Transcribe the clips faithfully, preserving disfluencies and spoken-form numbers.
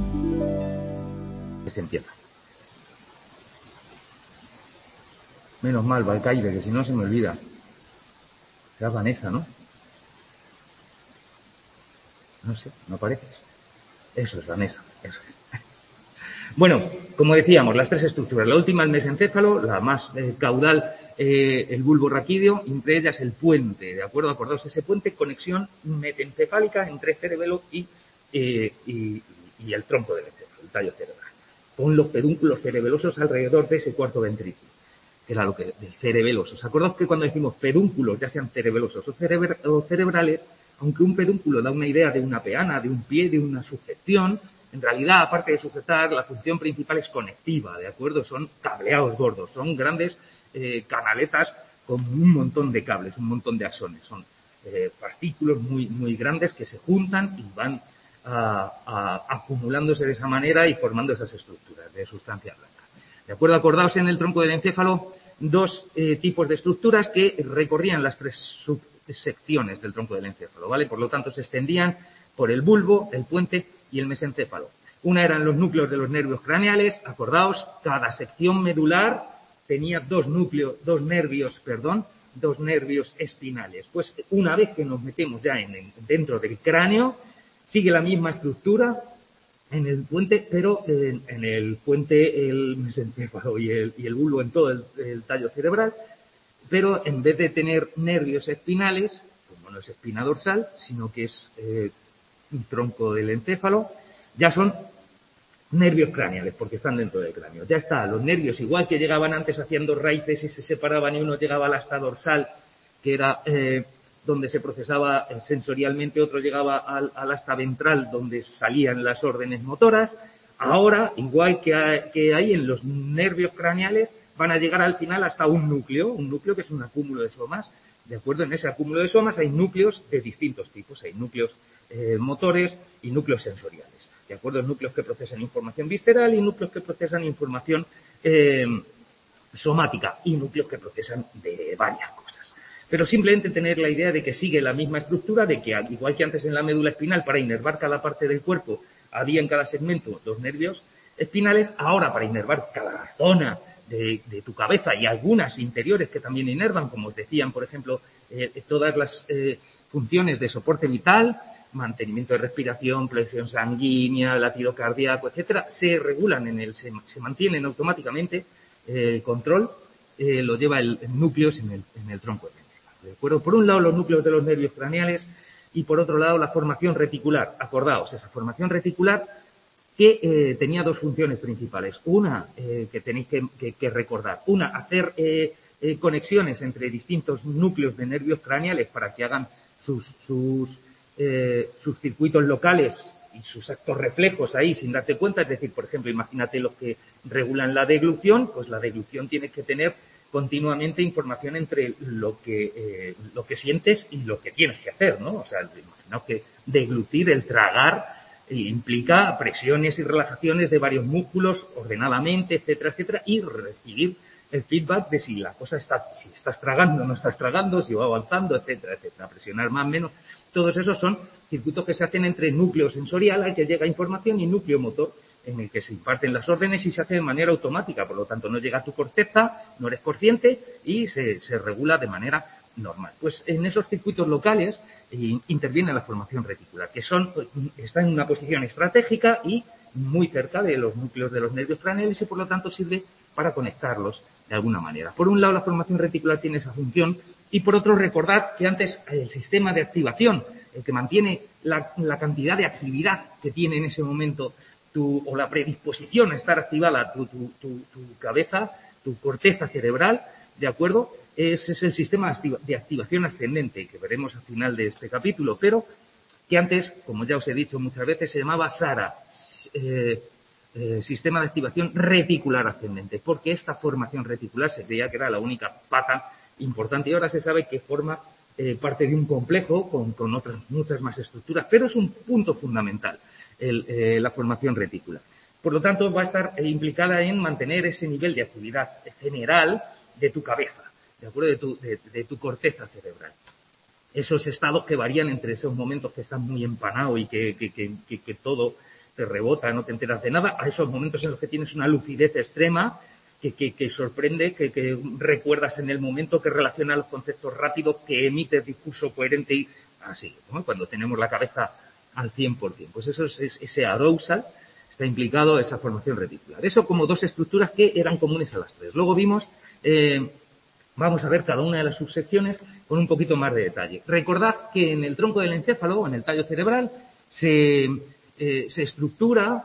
Se empieza. Menos mal, Valcaire, que si no se me olvida. Será Vanessa, ¿no? No sé, no apareces. Eso es Vanessa, eso es. Bueno, como decíamos, las tres estructuras. La última, el mesencéfalo, la más eh, caudal, eh, el bulbo raquídeo, entre ellas el puente, ¿de acuerdo? Acordaos, ese puente, conexión metencefálica entre cerebelo y, eh, y, y el tronco del encéfalo, el tallo cerebral, con los pedúnculos cerebelosos alrededor de ese cuarto ventrículo, que era lo que, del cerebeloso. ¿Os acordáis que cuando decimos pedúnculos, ya sean cerebelosos o, cerebr o cerebrales, aunque un pedúnculo da una idea de una peana, de un pie, de una sujeción, en realidad, aparte de sujetar, la función principal es conectiva, ¿de acuerdo? Son cableados gordos, son grandes eh, canaletas con un montón de cables, un montón de axones. Son eh, fascículos muy, muy grandes que se juntan y van a, a, acumulándose de esa manera y formando esas estructuras de sustancia blanca. ¿De acuerdo? Acordaos en el tronco del encéfalo dos eh, tipos de estructuras que recorrían las tres subsecciones del tronco del encéfalo, ¿vale? Por lo tanto, se extendían por el bulbo, el puente y el mesencéfalo. Una eran los núcleos de los nervios craneales. Acordaos, cada sección medular tenía dos núcleos, dos nervios, perdón, dos nervios espinales. Pues una vez que nos metemos ya en, en, dentro del cráneo, sigue la misma estructura en el puente, pero en, en el puente, el mesencéfalo y el, y el bulbo en todo el, el tallo cerebral, pero en vez de tener nervios espinales, como no es espina dorsal, sino que es eh, un tronco del encéfalo, ya son nervios craneales, porque están dentro del cráneo. Ya está, los nervios, igual que llegaban antes haciendo raíces y se separaban y uno llegaba al asta dorsal, que era eh, donde se procesaba sensorialmente, otro llegaba al, al asta ventral, donde salían las órdenes motoras. Ahora, igual que hay, que hay en los nervios craneales, van a llegar al final hasta un núcleo, un núcleo que es un acúmulo de somas. De acuerdo, en ese acúmulo de somas hay núcleos de distintos tipos, hay núcleos eh, motores y núcleos sensoriales. De acuerdo, núcleos que procesan información visceral y núcleos que procesan información eh, somática y núcleos que procesan de varias cosas. Pero simplemente tener la idea de que sigue la misma estructura, de que igual que antes en la médula espinal para inervar cada parte del cuerpo había en cada segmento dos nervios espinales, ahora para inervar cada zona de, de tu cabeza y algunas interiores que también inervan, como os decían, por ejemplo, eh, todas las eh, funciones de soporte vital, mantenimiento de respiración, presión sanguínea, latido cardíaco, etcétera, se regulan en el, se, se mantienen automáticamente. Eh, el control eh, lo lleva el, el núcleos en el, en el tronco del encéfalo. ¿De acuerdo? Por un lado, los núcleos de los nervios craneales y por otro lado, la formación reticular. Acordaos, esa formación reticular que eh, tenía dos funciones principales. Una, eh, que tenéis que, que, que recordar. Una, hacer eh, eh, conexiones entre distintos núcleos de nervios craneales para que hagan sus, sus Eh, sus circuitos locales y sus actos reflejos ahí sin darte cuenta. Es decir, por ejemplo, imagínate los que regulan la deglución, pues la deglución tiene que tener continuamente información entre lo que eh, lo que sientes y lo que tienes que hacer, ¿no? O sea, imaginaos que deglutir, el tragar, eh, implica presiones y relajaciones de varios músculos ordenadamente, etcétera, etcétera, y recibir el feedback de si la cosa está, si estás tragando o no estás tragando, si va avanzando, etcétera, etcétera. Presionar más o menos. Todos esos son circuitos que se hacen entre núcleo sensorial al que llega información y núcleo motor en el que se imparten las órdenes y se hace de manera automática. Por lo tanto, no llega a tu corteza, no eres consciente y se, se regula de manera normal. Pues en esos circuitos locales eh, interviene la formación reticular, que son, está en una posición estratégica y muy cerca de los núcleos de los nervios craneales y por lo tanto sirve para conectarlos de alguna manera. Por un lado, la formación reticular tiene esa función y por otro, recordad que antes el sistema de activación, el que mantiene la, la cantidad de actividad que tiene en ese momento tu, o la predisposición a estar activada tu, tu, tu, tu cabeza, tu corteza cerebral, ¿de acuerdo? Ese es el sistema de activación ascendente que veremos al final de este capítulo, pero que antes, como ya os he dicho muchas veces, se llamaba SARA, eh, Eh, sistema de activación reticular ascendente, porque esta formación reticular se creía que era la única pata importante y ahora se sabe que forma eh, parte de un complejo con, con otras muchas más estructuras, pero es un punto fundamental el, eh, la formación reticular. Por lo tanto, va a estar eh, implicada en mantener ese nivel de actividad general de tu cabeza, de acuerdo, de tu, de, de tu corteza cerebral. Esos estados que varían entre esos momentos que estás muy empanado y que, que, que, que, que todo te rebota, no te enteras de nada, a esos momentos en los que tienes una lucidez extrema que, que, que sorprende, que, que recuerdas en el momento, que relaciona los conceptos rápidos, que emites discurso coherente y así, ¿no? Cuando tenemos la cabeza al cien por cien. Pues eso es, es ese arousal, está implicado esa formación reticular. Eso como dos estructuras que eran comunes a las tres. Luego vimos, eh, vamos a ver cada una de las subsecciones con un poquito más de detalle. Recordad que en el tronco del encéfalo, en el tallo cerebral, se, eh, se estructura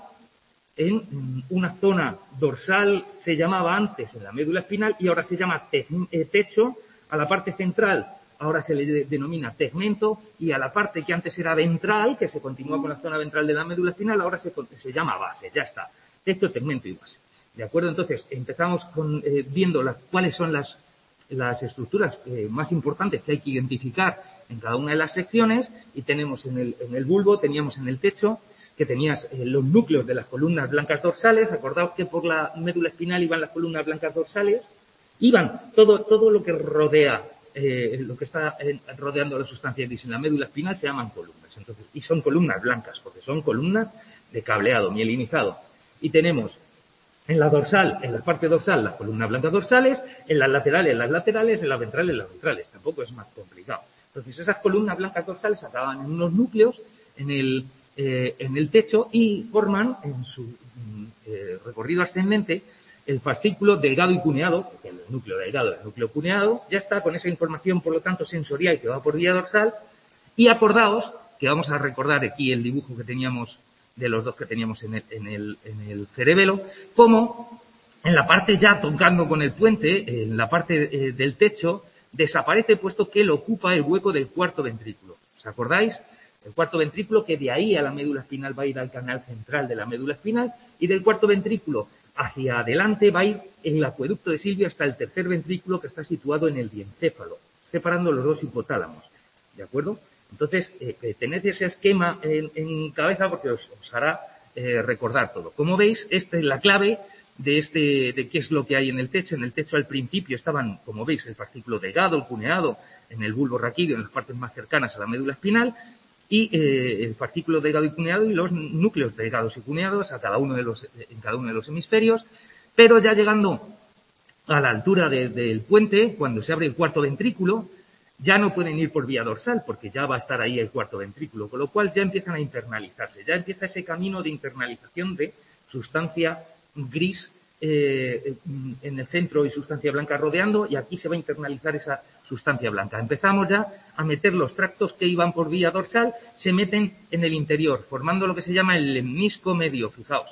en una zona dorsal, se llamaba antes en la médula espinal y ahora se llama te, eh, techo, a la parte central ahora se le de, denomina tegmento y a la parte que antes era ventral, que se continúa con la zona ventral de la médula espinal, ahora se, se llama base, ya está, techo, tegmento y base. ¿De acuerdo? Entonces, empezamos con, eh, viendo las, cuáles son las, las estructuras eh, más importantes que hay que identificar en cada una de las secciones y tenemos en el, en el bulbo, teníamos en el techo, que tenías eh, los núcleos de las columnas blancas dorsales, acordaos que por la médula espinal iban las columnas blancas dorsales, iban todo, todo lo que rodea, eh, lo que está eh, rodeando a la sustancia gris en la médula espinal se llaman columnas, entonces, y son columnas blancas, porque son columnas de cableado, mielinizado. Y tenemos en la dorsal, en la parte dorsal, las columnas blancas dorsales, en las laterales, las laterales, en las ventrales, las ventrales, tampoco es más complicado. Entonces, esas columnas blancas dorsales acaban en unos núcleos, en el Eh, en el techo y forman en su eh, recorrido ascendente el fascículo delgado y cuneado, porque el núcleo delgado y el núcleo cuneado ya está con esa información, por lo tanto, sensorial que va por vía dorsal. Y acordaos que vamos a recordar aquí el dibujo que teníamos de los dos que teníamos en el, en el, en el cerebelo, como en la parte ya tocando con el puente, en la parte eh, del techo, desaparece puesto que lo ocupa el hueco del cuarto ventrículo. ¿Os acordáis? El cuarto ventrículo, que de ahí a la médula espinal va a ir al canal central de la médula espinal, y del cuarto ventrículo hacia adelante va a ir en el acueducto de Silvio hasta el tercer ventrículo, que está situado en el diencéfalo, separando los dos hipotálamos. ¿De acuerdo? Entonces, eh, tened ese esquema en, en cabeza porque os, os hará eh, recordar todo. Como veis, esta es la clave de este, de qué es lo que hay en el techo. En el techo al principio estaban, como veis, el fascículo delgado, el cuneado, en el bulbo raquídeo, en las partes más cercanas a la médula espinal, y eh, el fascículo delgado y cuneado y los núcleos delgados y cuneados a cada uno de los, en cada uno de los hemisferios, pero ya llegando a la altura de, del puente, cuando se abre el cuarto ventrículo, ya no pueden ir por vía dorsal porque ya va a estar ahí el cuarto ventrículo, con lo cual ya empiezan a internalizarse, ya empieza ese camino de internalización de sustancia gris eh, en el centro y sustancia blanca rodeando, y aquí se va a internalizar esa sustancia blanca. Empezamos ya a meter los tractos que iban por vía dorsal, se meten en el interior, formando lo que se llama el lemnisco medio. Fijaos,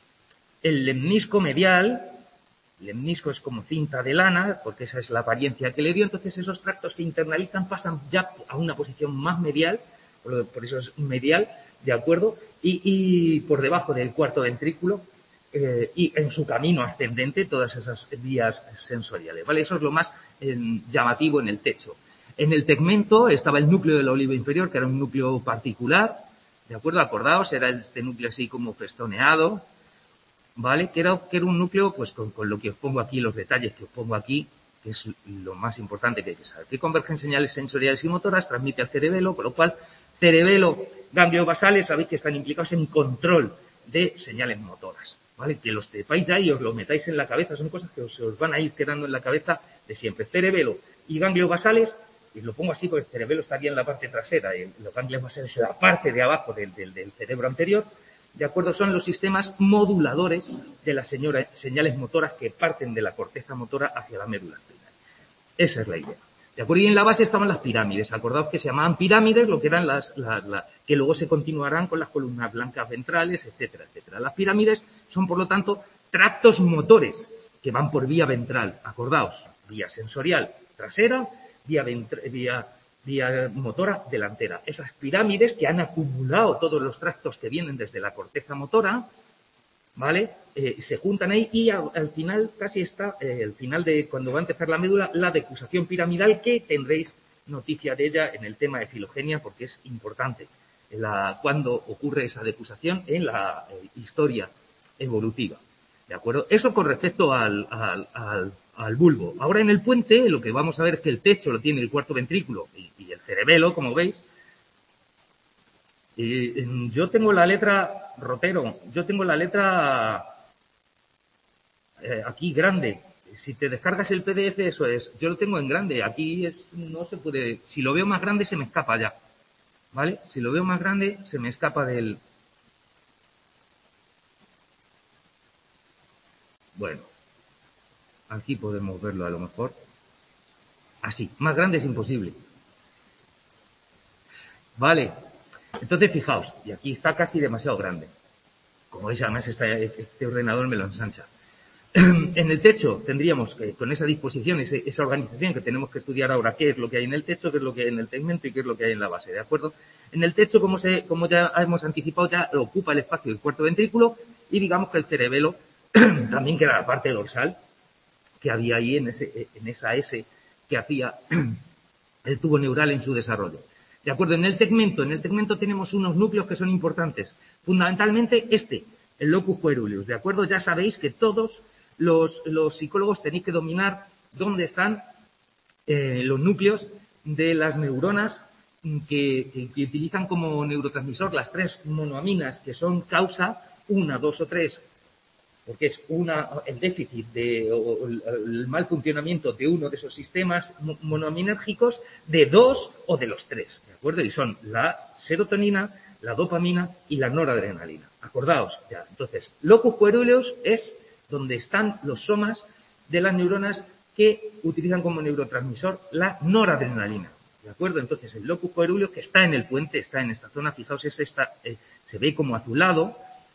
el lemnisco medial, el lemnisco es como cinta de lana, porque esa es la apariencia que le dio, entonces esos tractos se internalizan, pasan ya a una posición más medial, por, por eso es medial, ¿de acuerdo? Y, y por debajo del cuarto ventrículo, Eh, y en su camino ascendente todas esas vías sensoriales, ¿vale? Eso es lo más eh, llamativo en el techo. En el tegmento estaba el núcleo de la oliva inferior, que era un núcleo particular, ¿de acuerdo? Acordaos, era este núcleo así como festoneado, ¿vale? Que era, que era un núcleo, pues con, con lo que os pongo aquí, los detalles que os pongo aquí, que es lo más importante que hay que saber. Que convergen señales sensoriales y motoras, transmite al cerebelo, con lo cual, cerebelo, ganglios basales, sabéis que están implicados en control de señales motoras. ¿Vale? Que los sepáis ya y os lo metáis en la cabeza, son cosas que os, os van a ir quedando en la cabeza de siempre. Cerebelo y ganglios basales, y lo pongo así porque el cerebelo estaría en la parte trasera, y los ganglios basales en la parte de abajo del, del, del cerebro anterior, ¿de acuerdo? Son los sistemas moduladores de las señora, señales motoras que parten de la corteza motora hacia la médula espinal. Esa es la idea. ¿De acuerdo? Y en la base estaban las pirámides. Acordaos que se llamaban pirámides, lo que eran las, las, las, que luego se continuarán con las columnas blancas ventrales, etcétera, etcétera. Las pirámides son, por lo tanto, tractos motores que van por vía ventral. Acordaos, vía sensorial trasera, vía, vía, vía motora delantera. Esas pirámides que han acumulado todos los tractos que vienen desde la corteza motora, ¿vale? Eh, se juntan ahí y al, al final casi está, eh, el final de cuando va a empezar la médula, la decusación piramidal, que tendréis noticia de ella en el tema de filogenia porque es importante la, cuando ocurre esa decusación en la eh, historia evolutiva. ¿De acuerdo? Eso con respecto al, al, al, al bulbo. Ahora en el puente lo que vamos a ver es que el techo lo tiene el cuarto ventrículo y, y el cerebelo, como veis, Y yo tengo la letra, Rotero, yo tengo la letra eh, aquí grande. Si te descargas el P D F, eso es. Yo lo tengo en grande. Aquí es, no se puede. Si lo veo más grande, se me escapa ya. ¿Vale? Si lo veo más grande, se me escapa del. Bueno. Aquí podemos verlo a lo mejor. Así. Más grande es imposible. Vale. Entonces, fijaos. Y aquí está casi demasiado grande. Como veis, además, esta, este ordenador me lo ensancha. En el techo tendríamos que, con esa disposición, ese, esa organización que tenemos que estudiar ahora, qué es lo que hay en el techo, qué es lo que hay en el tegmento y qué es lo que hay en la base, ¿de acuerdo? En el techo, como, se, como ya hemos anticipado, ya ocupa el espacio del cuarto ventrículo y digamos que el cerebelo también queda la parte dorsal que había ahí en, ese, en esa S que hacía el tubo neural en su desarrollo. ¿De acuerdo? En el tegmento, en el tegmento tenemos unos núcleos que son importantes. Fundamentalmente este, el locus coeruleus, ¿de acuerdo? Ya sabéis que todos Los, los psicólogos tenéis que dominar dónde están eh, los núcleos de las neuronas que, que, que utilizan como neurotransmisor las tres monoaminas que son causa, una, dos o tres, porque es una, el déficit de, o el, el mal funcionamiento de uno de esos sistemas monoaminérgicos, de dos o de los tres, ¿de acuerdo? Y son la serotonina, la dopamina y la noradrenalina. Acordaos ya. Entonces, locus coeruleus es donde están los somas de las neuronas que utilizan como neurotransmisor la noradrenalina. ¿De acuerdo? Entonces, el locus coeruleus que está en el puente, está en esta zona, fijaos, es esta, eh, se ve como azulado,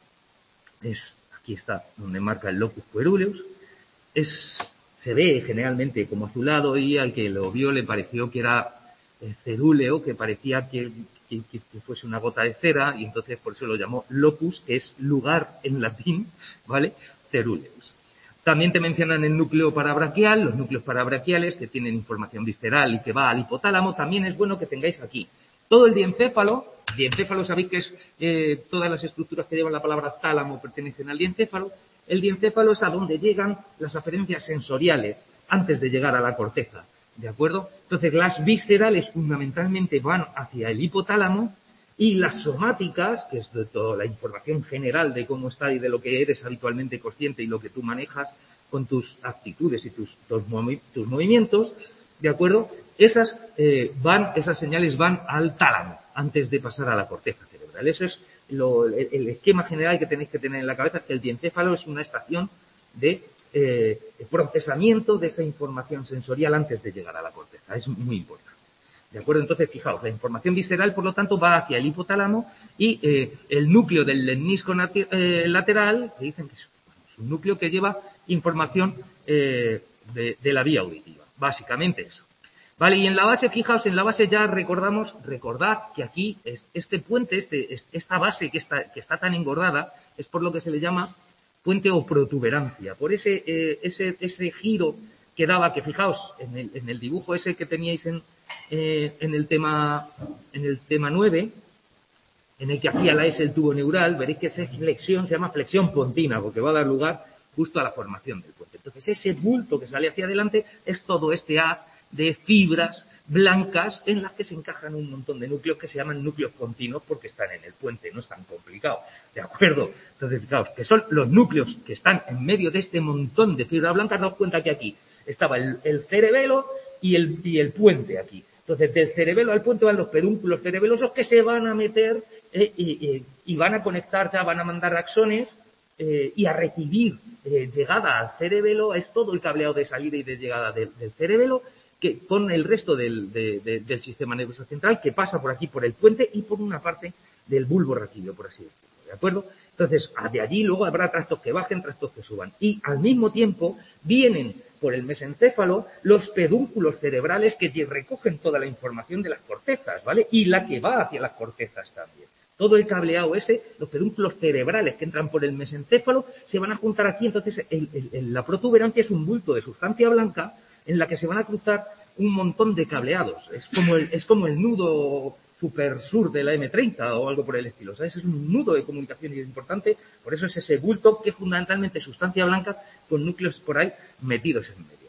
es, aquí está donde marca el locus coeruleus, es, se ve generalmente como azulado y al que lo vio le pareció que era eh, cerúleo, que parecía que, que, que fuese una gota de cera y entonces por eso lo llamó locus, que es lugar en latín, ¿vale? Cerúleus. También te mencionan el núcleo parabraquial, los núcleos parabraquiales que tienen información visceral y que va al hipotálamo. También es bueno que tengáis aquí todo el diencéfalo. Diencéfalo, sabéis que es eh, todas las estructuras que llevan la palabra tálamo pertenecen al diencéfalo. El diencéfalo es a donde llegan las aferencias sensoriales antes de llegar a la corteza, ¿de acuerdo? Entonces las viscerales fundamentalmente van hacia el hipotálamo. Y las somáticas, que es de toda la información general de cómo está y de lo que eres habitualmente consciente y lo que tú manejas con tus actitudes y tus, tus, movi tus movimientos, ¿de acuerdo? Esas eh, van, esas señales van al tálamo antes de pasar a la corteza cerebral. Eso es lo, el, el esquema general que tenéis que tener en la cabeza, que el diencéfalo es una estación de eh, procesamiento de esa información sensorial antes de llegar a la corteza. Es muy importante. ¿De acuerdo? Entonces, fijaos, la información visceral, por lo tanto, va hacia el hipotálamo y eh, el núcleo del lemnisco eh, lateral, que dicen que es, bueno, es un núcleo que lleva información eh, de, de la vía auditiva. Básicamente eso. Vale, y en la base, fijaos, en la base ya recordamos, recordad que aquí es, este puente, este, esta base que está, que está tan engordada, es por lo que se le llama puente o protuberancia. Por ese, eh, ese, ese giro que daba, que fijaos, en el, en el dibujo ese que teníais en, eh, en el tema, en el tema nueve, en el que hacía la S el tubo neural, veréis que esa flexión se llama flexión pontina, porque va a dar lugar justo a la formación del puente. Entonces, ese bulto que sale hacia adelante es todo este haz de fibras blancas en las que se encajan un montón de núcleos que se llaman núcleos continuos porque están en el puente, no es tan complicado, ¿de acuerdo? Entonces, fijaos, que son los núcleos que están en medio de este montón de fibras blancas. Daos cuenta que aquí estaba el, el cerebelo y el, y el puente aquí. Entonces, del cerebelo al puente van los pedúnculos cerebelosos que se van a meter eh, y, y, y van a conectar, ya van a mandar axones eh, y a recibir eh, llegada al cerebelo. Es todo el cableado de salida y de llegada de, del cerebelo, que con el resto del, de, de, del sistema nervioso central, que pasa por aquí, por el puente y por una parte del bulbo raquídeo, por así decirlo, ¿de acuerdo? Entonces, de allí luego habrá tractos que bajen, tractos que suban. Y al mismo tiempo vienen por el mesencéfalo los pedúnculos cerebrales que recogen toda la información de las cortezas, ¿vale? Y la que va hacia las cortezas también. Todo el cableado ese, los pedúnculos cerebrales que entran por el mesencéfalo, se van a juntar aquí. Entonces, el, el, el, la protuberancia es un bulto de sustancia blanca en la que se van a cruzar un montón de cableados. Es como el, es como el nudo super sur de la eme treinta o algo por el estilo. ¿Sabes? Es un nudo de comunicación importante, por eso es ese bulto que es fundamentalmente sustancia blanca con núcleos por ahí metidos en medio.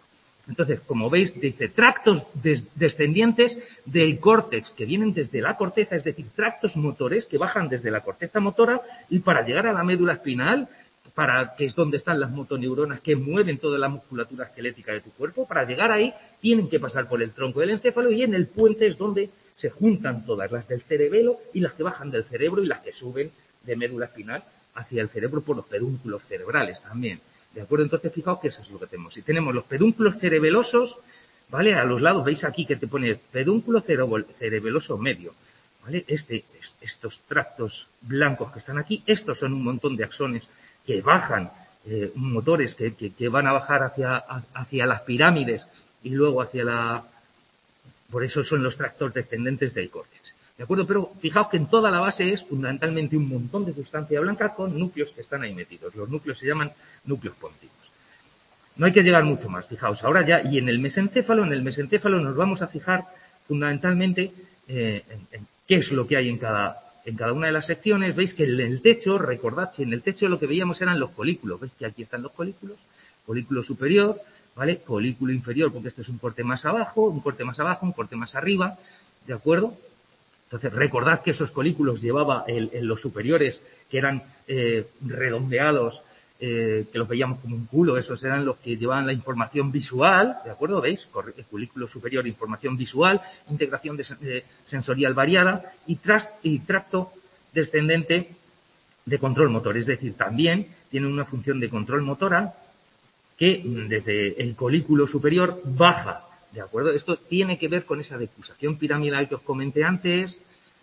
Entonces, como veis, dice tractos des descendientes del córtex, que vienen desde la corteza, es decir, tractos motores que bajan desde la corteza motora y para llegar a la médula espinal, para que es donde están las motoneuronas que mueven toda la musculatura esquelética de tu cuerpo, para llegar ahí tienen que pasar por el tronco del encéfalo y en el puente es donde se juntan todas, las del cerebelo y las que bajan del cerebro y las que suben de médula espinal hacia el cerebro por los pedúnculos cerebrales también. ¿De acuerdo? Entonces, fijaos que eso es lo que tenemos. Si tenemos los pedúnculos cerebelosos, ¿vale? A los lados, veis aquí que te pone pedúnculo cerebeloso medio, ¿vale? Este, estos tractos blancos que están aquí, estos son un montón de axones que bajan, eh, motores que, que, que van a bajar hacia, hacia las pirámides y luego hacia la... Por eso son los tractos descendentes del córtex. ¿De acuerdo? Pero fijaos que en toda la base es fundamentalmente un montón de sustancia blanca con núcleos que están ahí metidos. Los núcleos se llaman núcleos pónticos. No hay que llegar mucho más. Fijaos, ahora ya, y en el mesencéfalo, en el mesencéfalo nos vamos a fijar fundamentalmente eh, en, en qué es lo que hay en cada, en cada una de las secciones. Veis que en el techo, recordad, si en el techo lo que veíamos eran los folículos. Veis que aquí están los folículos. Folículo superior, ¿vale? Folículo inferior, porque este es un corte más abajo, un corte más abajo, un corte más arriba. ¿De acuerdo? Entonces, recordad que esos folículos llevaba el, en los superiores, que eran eh, redondeados, eh, que los veíamos como un culo, esos eran los que llevaban la información visual, ¿de acuerdo? ¿Veis? El folículo superior, información visual, integración de, de, sensorial variada y, tras, y tracto descendente de control motor. Es decir, también tiene una función de control motora que desde el colículo superior baja. ¿De acuerdo? Esto tiene que ver con esa decusación piramidal que os comenté antes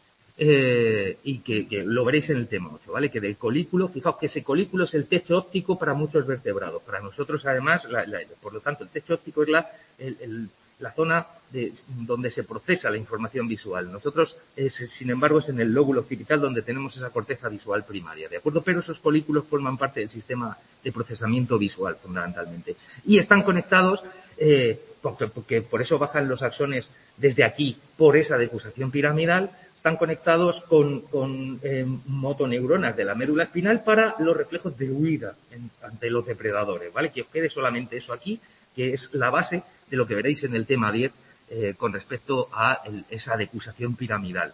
eh, y que, que lo veréis en el tema ocho, ¿vale? Que del colículo, fijaos que ese colículo es el techo óptico para muchos vertebrados. Para nosotros, además, la, la, por lo tanto, el techo óptico es la, el, el, la zona de, donde se procesa la información visual. Nosotros, es, sin embargo, es en el lóbulo occipital donde tenemos esa corteza visual primaria, ¿de acuerdo? Pero esos colículos forman parte del sistema de procesamiento visual, fundamentalmente. Y están conectados... Eh, Porque, porque por eso bajan los axones desde aquí, por esa decusación piramidal, están conectados con, con eh, motoneuronas de la médula espinal para los reflejos de huida en, ante los depredadores, ¿vale? Que os quede solamente eso aquí, que es la base de lo que veréis en el tema diez eh, con respecto a el, esa decusación piramidal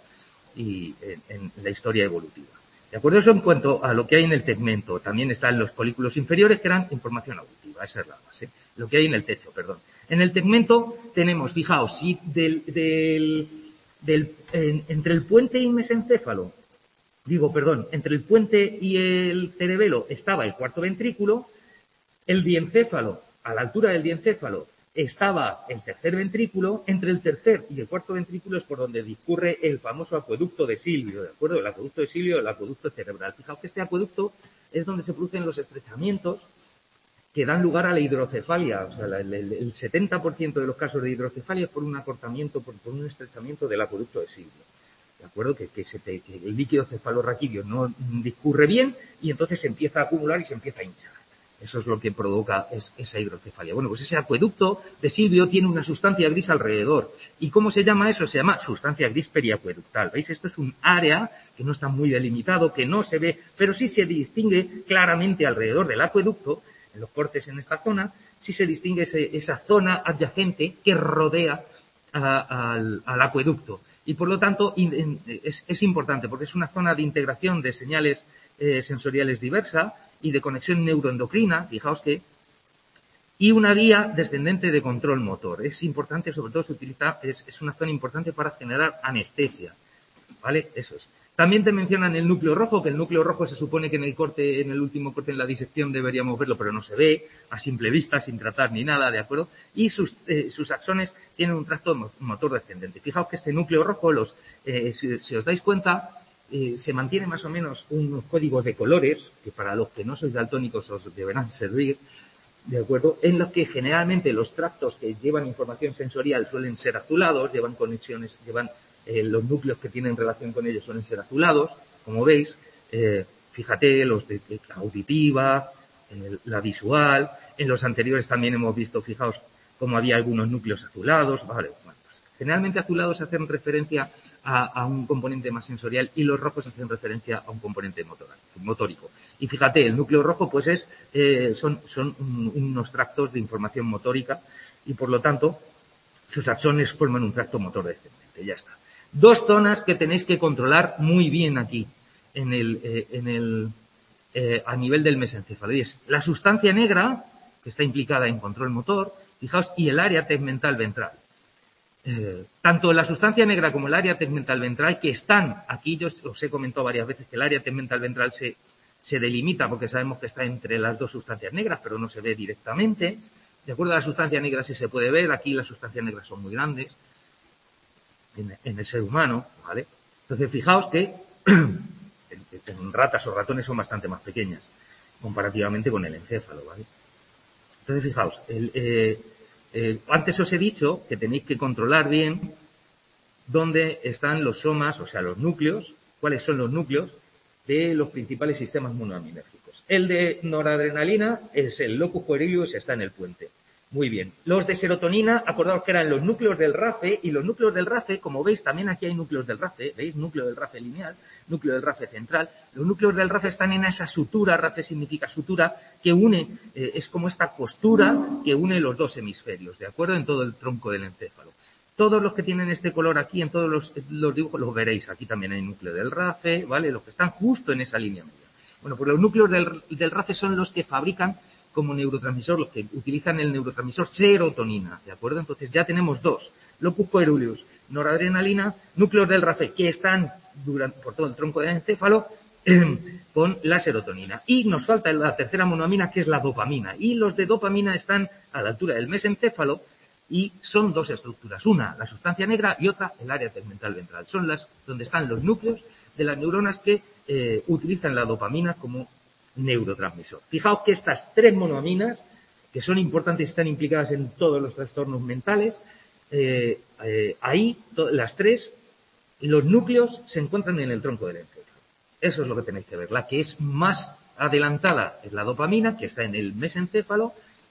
y en, en la historia evolutiva. ¿De acuerdo? Eso en cuanto a lo que hay en el tegmento. También están los folículos inferiores que eran información auditiva, esa es la base. Lo que hay en el techo, perdón. En el tegmento tenemos, fijaos, si del, del, del, en, entre el puente y mesencéfalo, digo, perdón, entre el puente y el cerebelo estaba el cuarto ventrículo, el diencéfalo, a la altura del diencéfalo, estaba el tercer ventrículo, entre el tercer y el cuarto ventrículo es por donde discurre el famoso acueducto de Silvio, ¿de acuerdo? El acueducto de Silvio, el acueducto cerebral. Fijaos que este acueducto es donde se producen los estrechamientos que dan lugar a la hidrocefalia. O sea, el, el, el setenta por ciento de los casos de hidrocefalia es por un acortamiento, por, por un estrechamiento del acueducto de Silvio. ¿De acuerdo? Que, que, se te, que el líquido cefalorraquídeo no discurre bien y entonces se empieza a acumular y se empieza a hinchar. Eso es lo que provoca es, esa hidrocefalia. Bueno, pues ese acueducto de Silvio tiene una sustancia gris alrededor. ¿Y cómo se llama eso? Se llama sustancia gris periacueductal. ¿Veis? Esto es un área que no está muy delimitado, que no se ve, pero sí se distingue claramente alrededor del acueducto, en los cortes en esta zona, sí se distingue ese, esa zona adyacente que rodea a, al, al acueducto. Y por lo tanto es, es importante porque es una zona de integración de señales eh, sensoriales diversa y de conexión neuroendocrina, fijaos que, y una vía descendente de control motor. Es importante, sobre todo se utiliza, es, es una zona importante para generar anestesia, ¿vale? Eso es. También te mencionan el núcleo rojo, que el núcleo rojo se supone que en el corte, en el último corte en la disección deberíamos verlo, pero no se ve a simple vista, sin tratar ni nada, ¿de acuerdo? Y sus, eh, sus axones tienen un tracto motor descendente. Fijaos que este núcleo rojo, los, eh, si, si os dais cuenta, eh, se mantiene más o menos unos códigos de colores, que para los que no sois daltónicos os deberán servir, ¿de acuerdo? En los que generalmente los tractos que llevan información sensorial suelen ser azulados, llevan conexiones, llevan Eh, los núcleos que tienen relación con ellos suelen ser azulados, como veis, eh, fíjate, los de, de auditiva, eh, la visual, en los anteriores también hemos visto, fijaos, cómo había algunos núcleos azulados, vale, bueno, pues, generalmente azulados hacen referencia a, a un componente más sensorial y los rojos hacen referencia a un componente motor, motórico. Y fíjate, el núcleo rojo pues es, eh, son, son un, unos tractos de información motórica y por lo tanto sus axones forman un tracto motor descendente. Ya está. Dos zonas que tenéis que controlar muy bien aquí, en el, eh, en el, eh, a nivel del mesencéfalo. Y es la sustancia negra, que está implicada en control motor, fijaos, y el área tegmental ventral. Eh, tanto la sustancia negra como el área tegmental ventral, que están aquí, yo os he comentado varias veces que el área tegmental ventral se, se delimita porque sabemos que está entre las dos sustancias negras, pero no se ve directamente. De acuerdo a la sustancia negra sí se puede ver, aquí las sustancias negras son muy grandes en, en el ser humano, ¿vale? Entonces fijaos que en, en ratas o ratones son bastante más pequeñas comparativamente con el encéfalo, ¿vale? Entonces fijaos, el, eh, eh, antes os he dicho que tenéis que controlar bien dónde están los somas, o sea, los núcleos, cuáles son los núcleos de los principales sistemas monoaminérgicos. El de noradrenalina es el locus coeruleus, está en el puente. Muy bien. Los de serotonina, acordaos que eran los núcleos del R A F E, y los núcleos del R A F E, como veis, también aquí hay núcleos del R A F E, ¿veis? Núcleo del R A F E lineal, núcleo del R A F E central. Los núcleos del R A F E están en esa sutura, R A F E significa sutura, que une, eh, es como esta costura que une los dos hemisferios, ¿de acuerdo? En todo el tronco del encéfalo. Todos los que tienen este color aquí, en todos los, los dibujos, los veréis. Aquí también hay núcleo del R A F E, ¿vale? Los que están justo en esa línea media. Bueno, pues los núcleos del, del R A F E son los que fabrican como neurotransmisor, los que utilizan el neurotransmisor serotonina, ¿de acuerdo? Entonces ya tenemos dos, locus coeruleus, noradrenalina, núcleos del R A F E que están durante, por todo el tronco del encéfalo eh, con la serotonina. Y nos falta la tercera monoamina, que es la dopamina. Y los de dopamina están a la altura del mesencéfalo y son dos estructuras. Una, la sustancia negra, y otra, el área tegmental ventral. Son las donde están los núcleos de las neuronas que eh, utilizan la dopamina como neurotransmisor. Fijaos que estas tres monoaminas, que son importantes y están implicadas en todos los trastornos mentales, eh, eh, ahí, las tres, los núcleos se encuentran en el tronco del encéfalo. Eso es lo que tenéis que ver. La que es más adelantada es la dopamina, que está en el mesencéfalo.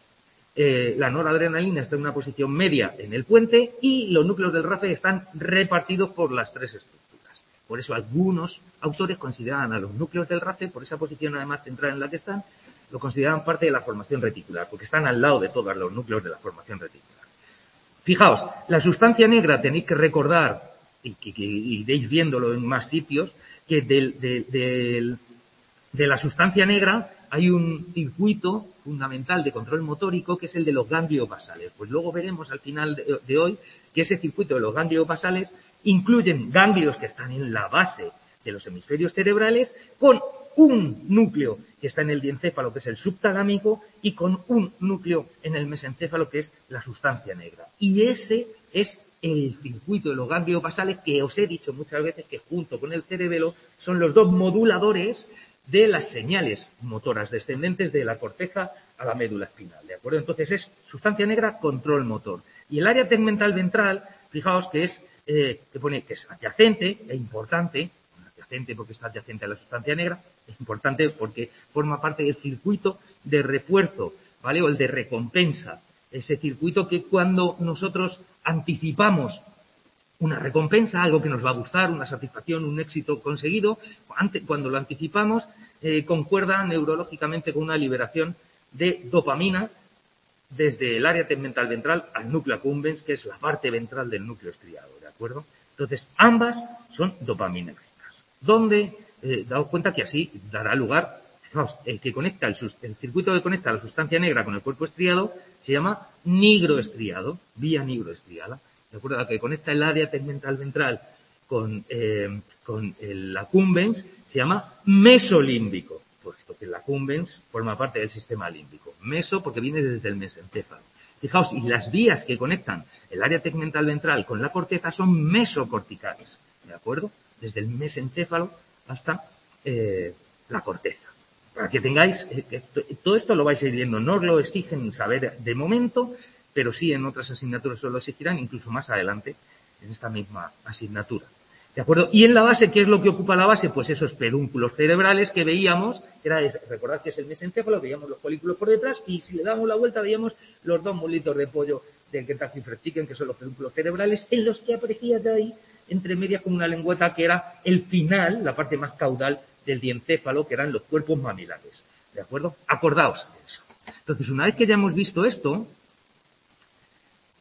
Eh, la noradrenalina está en una posición media en el puente y los núcleos del R A F E están repartidos por las tres estructuras. Por eso algunos autores consideran a los núcleos del R A F E, por esa posición además central en la que están, lo consideran parte de la formación reticular, porque están al lado de todos los núcleos de la formación reticular. Fijaos, la sustancia negra tenéis que recordar, y que, que iréis viéndolo en más sitios, que del, de, de, de la sustancia negra hay un circuito fundamental de control motórico que es el de los ganglios basales. Pues luego veremos al final de, de hoy que ese circuito de los ganglios basales incluyen ganglios que están en la base de los hemisferios cerebrales con un núcleo que está en el diencéfalo, que es el subtalámico, y con un núcleo en el mesencéfalo, que es la sustancia negra. Y ese es el circuito de los ganglios basales que os he dicho muchas veces que junto con el cerebelo son los dos moduladores de las señales motoras descendentes de la corteza a la médula espinal, ¿de acuerdo? Entonces es sustancia negra, control motor. Y el área tegmental ventral, fijaos que es, eh, que pone que es adyacente e importante, adyacente porque está adyacente a la sustancia negra, es importante porque forma parte del circuito de refuerzo, ¿vale? O el de recompensa. Ese circuito que cuando nosotros anticipamos una recompensa, algo que nos va a gustar, una satisfacción, un éxito conseguido, cuando lo anticipamos, eh, concuerda neurológicamente con una liberación de dopamina desde el área tegmental ventral al núcleo accumbens, que es la parte ventral del núcleo estriado, ¿de acuerdo? Entonces, ambas son dopaminérgicas. Donde, eh, daos cuenta que así dará lugar, fijaos, el que conecta, el, el circuito que conecta la sustancia negra con el cuerpo estriado se llama nigroestriado, vía nigroestriada. ¿De acuerdo? La que conecta el área tegmental ventral con, eh, con el accumbens se llama mesolímbico, puesto que el accumbens forma parte del sistema límbico. Meso porque viene desde el mesencéfalo. Fijaos, y las vías que conectan el área tegmental ventral con la corteza son mesocorticales, ¿de acuerdo? Desde el mesencéfalo hasta eh, la corteza. Para que tengáis, eh, todo esto lo vais a ir viendo, no os lo exigen saber de momento, pero sí en otras asignaturas os lo exigirán, incluso más adelante, en esta misma asignatura. ¿De acuerdo? Y en la base, ¿qué es lo que ocupa la base? Pues esos pedúnculos cerebrales que veíamos, que era, recordad que es el mesencéfalo, veíamos los folículos por detrás, y si le damos la vuelta veíamos los dos mulitos de pollo del Kentucky Fried Chicken, que son los pedúnculos cerebrales, en los que aparecía ya ahí, entre medias como una lengüeta, que era el final, la parte más caudal del diencéfalo, que eran los cuerpos mamilares. ¿De acuerdo? Acordaos de eso. Entonces, una vez que ya hemos visto esto,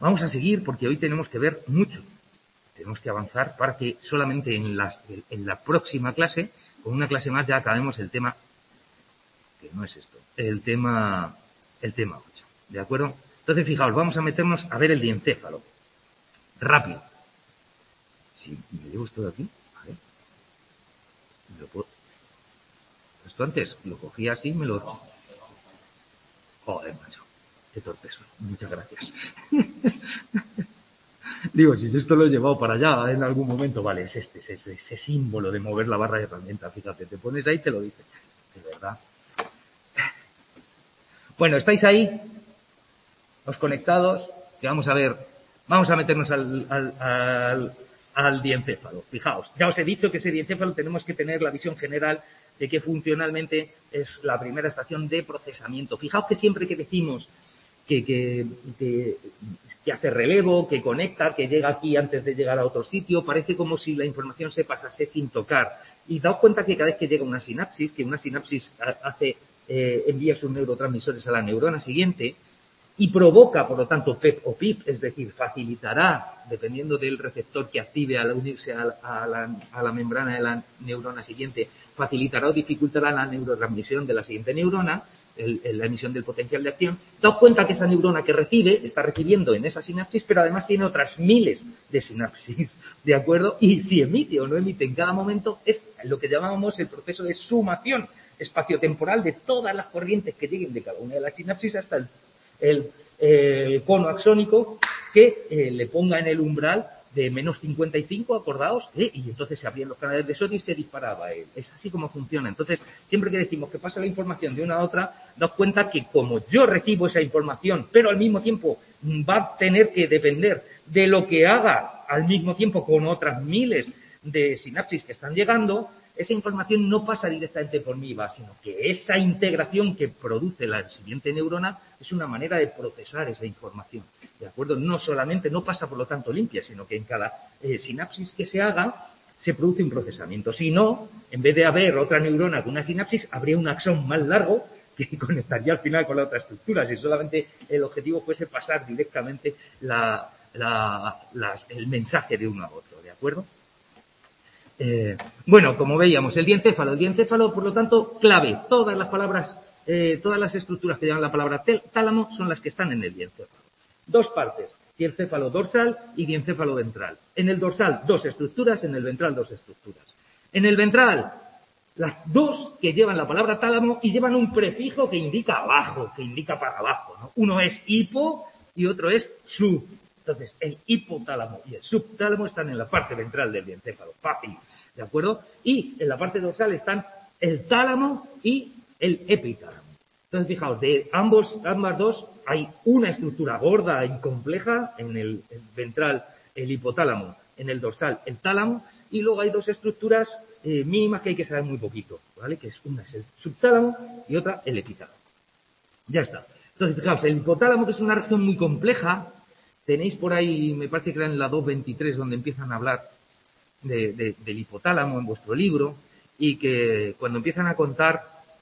Vamos a seguir porque hoy tenemos que ver mucho. Tenemos que avanzar para que solamente en, las, en la próxima clase, con una clase más, ya acabemos el tema, que no es esto, el tema, el tema ocho. ¿De acuerdo? Entonces, fijaos, vamos a meternos a ver el diencéfalo. Rápido. Si me llevo esto de aquí, a ver. Lo puedo... Esto antes lo cogía así y me lo... Joder, macho. Qué torpe soy. Muchas gracias. Digo, si esto lo he llevado para allá en algún momento, vale, es este, es ese, ese símbolo de mover la barra de herramientas. Fíjate, te pones ahí y te lo dice. De verdad. Bueno, ¿estáis ahí? Los conectados, que vamos a ver, vamos a meternos al, al, al, al diencéfalo. Fijaos, ya os he dicho que ese diencéfalo tenemos que tener la visión general de que funcionalmente es la primera estación de procesamiento. Fijaos que siempre que decimos que, que, que, que hace relevo, que conecta, que llega aquí antes de llegar a otro sitio, parece como si la información se pasase sin tocar. Y daos cuenta que cada vez que llega una sinapsis, que una sinapsis hace, eh, envía sus neurotransmisores a la neurona siguiente, y provoca, por lo tanto, P E P o P I P, es decir, facilitará, dependiendo del receptor que active al unirse a la, a la, a la membrana de la neurona siguiente, facilitará o dificultará la neurotransmisión de la siguiente neurona, el, el, la emisión del potencial de acción. Daos cuenta que esa neurona que recibe está recibiendo en esa sinapsis, pero además tiene otras miles de sinapsis, ¿de acuerdo? Y si emite o no emite en cada momento es lo que llamamos el proceso de sumación espaciotemporal de todas las corrientes que lleguen de cada una de las sinapsis hasta el El, el cono axónico que eh, le ponga en el umbral de menos cincuenta y cinco, acordaos, ¿eh? Y entonces se abrían los canales de sodio y se disparaba él. Es así como funciona. Entonces, siempre que decimos que pasa la información de una a otra, daos cuenta que como yo recibo esa información, pero al mismo tiempo va a tener que depender de lo que haga al mismo tiempo con otras miles de sinapsis que están llegando, esa información no pasa directamente por mí, va, sino que esa integración que produce la siguiente neurona es una manera de procesar esa información, ¿de acuerdo? No solamente, no pasa por lo tanto limpia, sino que en cada eh, sinapsis que se haga se produce un procesamiento. Si no, en vez de haber otra neurona con una sinapsis, habría un axón más largo que conectaría al final con la otra estructura, si solamente el objetivo fuese pasar directamente la, la, las, el mensaje de uno a otro, ¿de acuerdo? Eh, bueno, como veíamos, el diencéfalo. El diencéfalo, por lo tanto, clave. Todas las palabras, eh, todas las estructuras que llevan la palabra tálamo son las que están en el diencéfalo. Dos partes, diencéfalo dorsal y diencéfalo ventral. En el dorsal, dos estructuras, en el ventral, dos estructuras. En el ventral, las dos que llevan la palabra tálamo y llevan un prefijo que indica abajo, que indica para abajo, ¿no? Uno es hipo y otro es sub. Entonces, el hipotálamo y el subtálamo están en la parte ventral del diencéfalo, fácil, ¿de acuerdo? Y en la parte dorsal están el tálamo y el epitálamo. Entonces, fijaos, de ambos, ambas dos hay una estructura gorda y compleja en el, el ventral, el hipotálamo, en el dorsal, el tálamo, y luego hay dos estructuras eh, mínimas que hay que saber muy poquito, ¿vale? Que es una es el subtálamo y otra el epitálamo. Ya está. Entonces, fijaos, el hipotálamo, que es una región muy compleja. Tenéis por ahí, me parece que era en la dos veintitrés, donde empiezan a hablar de, de, del hipotálamo en vuestro libro, y que cuando empiezan a contar,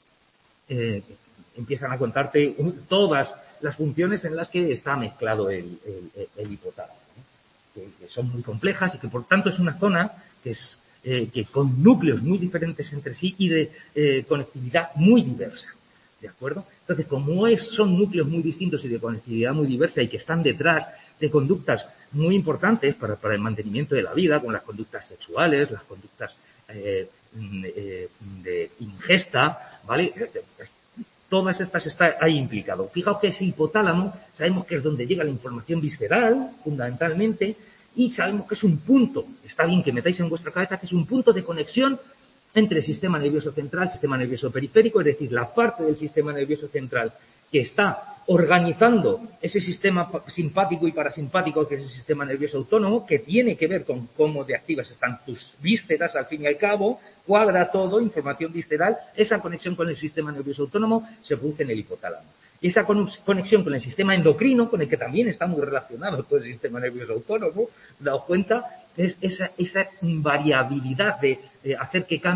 eh, empiezan a contarte todas las funciones en las que está mezclado el, el, el hipotálamo, ¿no? que, que son muy complejas y que por tanto es una zona que es eh, que con núcleos muy diferentes entre sí y de eh, conectividad muy diversa. ¿De acuerdo? Entonces, como es, son núcleos muy distintos y de conectividad muy diversa y que están detrás de conductas muy importantes para, para el mantenimiento de la vida, como las conductas sexuales, las conductas eh, eh, de ingesta, ¿vale? Todas estas está ahí implicado. Fijaos que ese hipotálamo, sabemos que es donde llega la información visceral, fundamentalmente, y sabemos que es un punto, está bien que metáis en vuestra cabeza que es un punto de conexión entre el sistema nervioso central, sistema nervioso periférico, es decir, la parte del sistema nervioso central que está organizando ese sistema simpático y parasimpático, que es el sistema nervioso autónomo, que tiene que ver con cómo de activas están tus vísceras, al fin y al cabo, cuadra todo, información visceral, esa conexión con el sistema nervioso autónomo se produce en el hipotálamo. Y esa conexión con el sistema endocrino, con el que también está muy relacionado todo el sistema nervioso autónomo, daos cuenta, es esa, esa variabilidad de, de hacer que cambien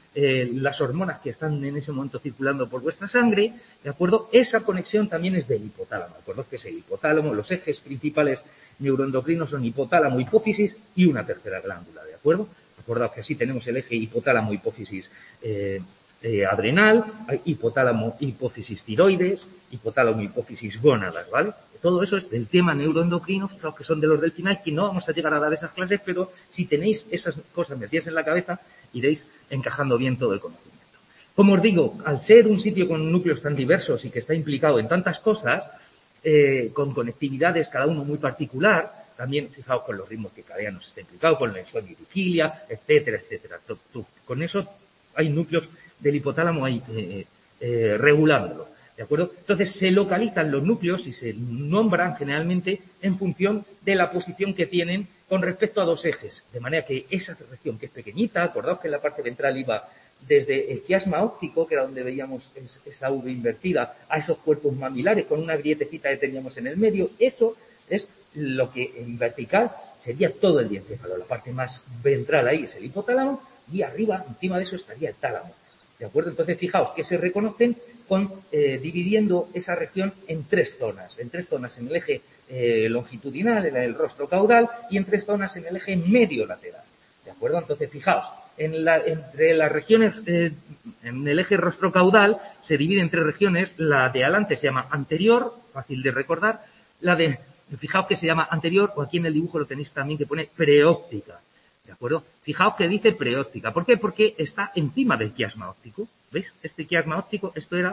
eh, las hormonas que están en ese momento circulando por vuestra sangre, ¿de acuerdo? Esa conexión también es del hipotálamo, ¿de acuerdo? Que es el hipotálamo, los ejes principales neuroendocrinos son hipotálamo, hipófisis y una tercera glándula, ¿de acuerdo? Acordaos que así tenemos el eje hipotálamo, hipófisis eh, eh, adrenal, hipotálamo, hipófisis tiroides, hipotálamo, hipófisis gónadas, ¿vale? Todo eso es del tema neuroendocrino, fijaos que son de los del final, que no vamos a llegar a dar esas clases, pero si tenéis esas cosas metidas en la cabeza, iréis encajando bien todo el conocimiento. Como os digo, al ser un sitio con núcleos tan diversos y que está implicado en tantas cosas, eh, con conectividades cada uno muy particular, también fijaos con los ritmos circadianos está implicado, con el sueño y vigilia, etcétera, etcétera. Tú, tú, con eso hay núcleos del hipotálamo ahí eh, eh, regulándolo. ¿De acuerdo? Entonces se localizan los núcleos y se nombran generalmente en función de la posición que tienen con respecto a dos ejes. De manera que esa región que es pequeñita, acordaos que en la parte ventral iba desde el quiasma óptico, que era donde veíamos esa V invertida, a esos cuerpos mamilares con una grietecita que teníamos en el medio, eso es lo que en vertical sería todo el diencéfalo. La parte más ventral ahí es el hipotálamo y arriba, encima de eso, estaría el tálamo. ¿De acuerdo? Entonces, fijaos que se reconocen con eh, dividiendo esa región en tres zonas. En tres zonas en el eje eh, longitudinal, en el rostro caudal, y en tres zonas en el eje medio lateral. ¿De acuerdo? Entonces, fijaos, en la, entre las regiones, eh, en el eje rostro caudal, se divide en tres regiones. La de adelante se llama anterior, fácil de recordar. La de, fijaos que se llama anterior, o aquí en el dibujo lo tenéis también que pone preóptica. ¿De acuerdo? Fijaos que dice preóptica. ¿Por qué? Porque está encima del quiasma óptico. ¿Veis? Este quiasma óptico, esto era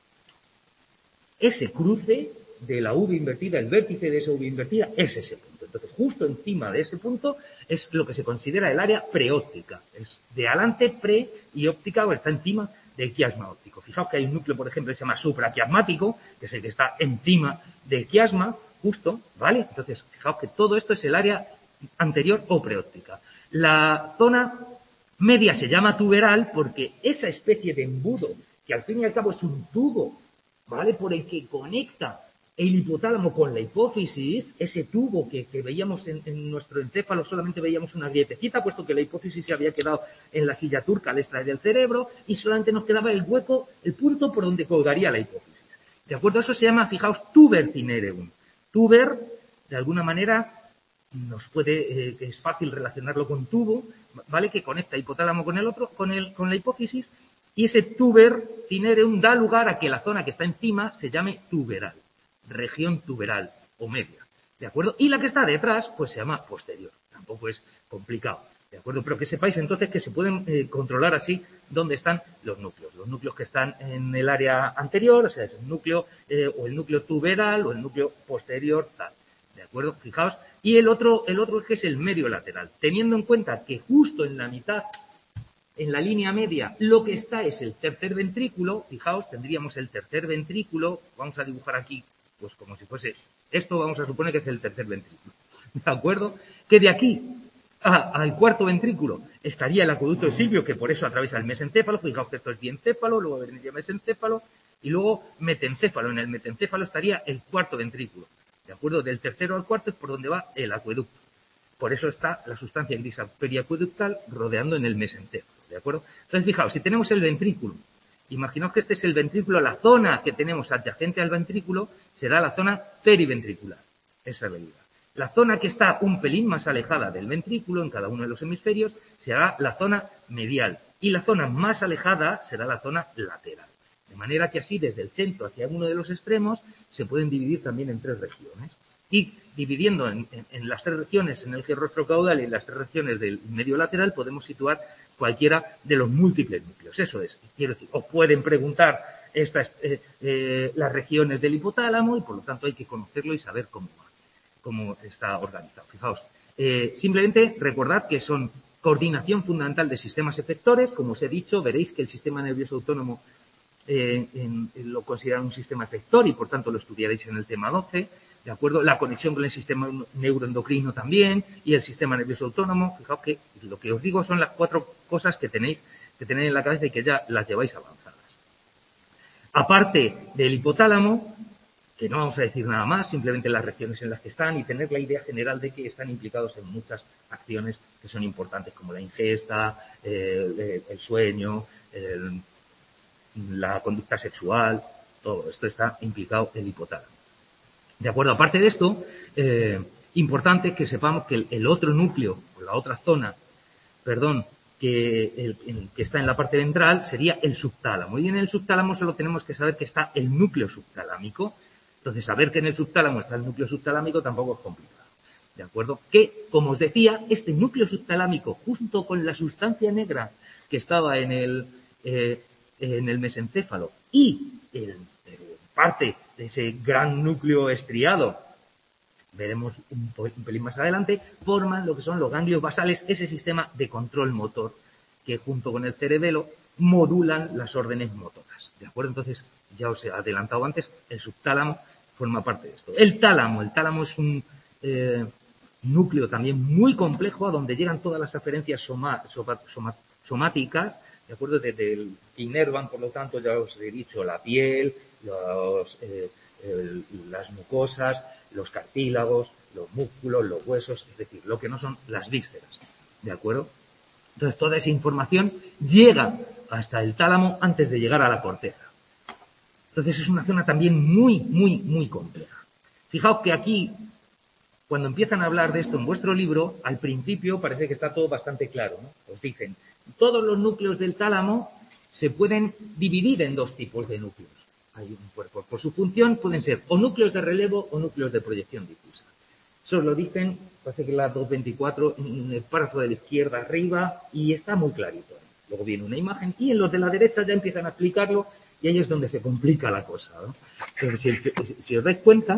ese cruce de la V invertida, el vértice de esa V invertida, es ese punto. Entonces, justo encima de ese punto es lo que se considera el área preóptica. Es de adelante pre y óptica, o está encima del quiasma óptico. Fijaos que hay un núcleo, por ejemplo, que se llama supraquiasmático, que es el que está encima del quiasma, justo, ¿vale? Entonces, fijaos que todo esto es el área anterior o preóptica. La zona media se llama tuberal porque esa especie de embudo, que al fin y al cabo es un tubo, ¿vale? Por el que conecta el hipotálamo con la hipófisis, ese tubo que, que veíamos en, en nuestro encéfalo, solamente veíamos una grietecita, puesto que la hipófisis se había quedado en la silla turca al extraer del cerebro, y solamente nos quedaba el hueco, el punto por donde colgaría la hipófisis. ¿De acuerdo? Eso se llama, fijaos, tuber cinereum. Tuber, de alguna manera, nos puede, eh, es fácil relacionarlo con tubo, ¿vale? Que conecta hipotálamo con el otro, con el, con la hipófisis, y ese tuber cinereum da lugar a que la zona que está encima se llame tuberal, región tuberal o media, ¿de acuerdo? Y la que está detrás, pues se llama posterior, tampoco es complicado, ¿de acuerdo? Pero que sepáis entonces que se pueden eh, controlar así dónde están los núcleos, los núcleos que están en el área anterior, o sea, es el núcleo, eh, o el núcleo tuberal, o el núcleo posterior, tal, ¿de acuerdo? Fijaos. Y el otro, el otro eje es el medio lateral, teniendo en cuenta que justo en la mitad, en la línea media, lo que está es el tercer ventrículo. Fijaos, tendríamos el tercer ventrículo, vamos a dibujar aquí, pues como si fuese, esto vamos a suponer que es el tercer ventrículo, ¿de acuerdo? Que de aquí a, al cuarto ventrículo estaría el acueducto de Silvio, que por eso atraviesa el mesencéfalo. Fijaos que esto es diencéfalo, luego vendría mesencéfalo, y luego metencéfalo. En el metencéfalo estaría el cuarto ventrículo. ¿De acuerdo? Del tercero al cuarto es por donde va el acueducto. Por eso está la sustancia grisa periacueductal rodeando en el mesencéfalo. ¿De acuerdo? Entonces, fijaos, si tenemos el ventrículo, imaginaos que este es el ventrículo, la zona que tenemos adyacente al ventrículo será la zona periventricular. Esa vería. La zona que está un pelín más alejada del ventrículo, en cada uno de los hemisferios, será la zona medial. Y la zona más alejada será la zona lateral. De manera que así, desde el centro hacia uno de los extremos, se pueden dividir también en tres regiones. Y dividiendo en, en, en las tres regiones, en el eje rostro caudal y en las tres regiones del medio lateral, podemos situar cualquiera de los múltiples núcleos. Eso es, quiero decir, os pueden preguntar estas, eh, eh, las regiones del hipotálamo y por lo tanto hay que conocerlo y saber cómo va, cómo está organizado. Fijaos, eh, simplemente recordad que son coordinación fundamental de sistemas efectores. Como os he dicho, veréis que el sistema nervioso autónomo eh, en, en lo consideran un sistema efector y por tanto lo estudiaréis en el tema doce. ¿De acuerdo? La conexión con el sistema neuroendocrino también y el sistema nervioso autónomo. Fijaos que lo que os digo son las cuatro cosas que tenéis que tener en la cabeza y que ya las lleváis avanzadas. Aparte del hipotálamo, que no vamos a decir nada más, simplemente las regiones en las que están y tener la idea general de que están implicados en muchas acciones que son importantes, como la ingesta, el, el sueño, el, la conducta sexual, todo esto está implicado en el hipotálamo. De acuerdo, aparte de esto, eh, importante que sepamos que el, el otro núcleo, o la otra zona, perdón, que, el, el, que está en la parte ventral sería el subtálamo. Y en el subtálamo solo tenemos que saber que está el núcleo subtalámico. Entonces, saber que en el subtálamo está el núcleo subtalámico tampoco es complicado. ¿De acuerdo? Que, como os decía, este núcleo subtalámico, junto con la sustancia negra que estaba en el, eh, en el mesencéfalo y el, el parte de ese gran núcleo estriado, veremos un, un pelín más adelante, forman lo que son los ganglios basales, ese sistema de control motor que junto con el cerebelo modulan las órdenes motoras. ¿De acuerdo? Entonces, ya os he adelantado antes, el subtálamo forma parte de esto. El tálamo, el tálamo es un eh, núcleo también muy complejo a donde llegan todas las aferencias soma, soma, soma, somáticas, ¿de acuerdo? Desde el que inervan, por lo tanto, ya os he dicho, la piel, los, eh, el, las mucosas, los cartílagos, los músculos, los huesos, es decir, lo que no son las vísceras, ¿de acuerdo? Entonces, toda esa información llega hasta el tálamo antes de llegar a la corteza. Entonces, es una zona también muy, muy, muy compleja. Fijaos que aquí, cuando empiezan a hablar de esto en vuestro libro, al principio parece que está todo bastante claro, ¿no? Os dicen, todos los núcleos del tálamo se pueden dividir en dos tipos de núcleos. Hay un cuerpo. Por su función pueden ser o núcleos de relevo o núcleos de proyección difusa. Eso lo dicen, parece que la doscientos veinticuatro, en el párrafo de la izquierda arriba, y está muy clarito. Luego viene una imagen y en los de la derecha ya empiezan a explicarlo y ahí es donde se complica la cosa, ¿no? Entonces, si, si os dais cuenta,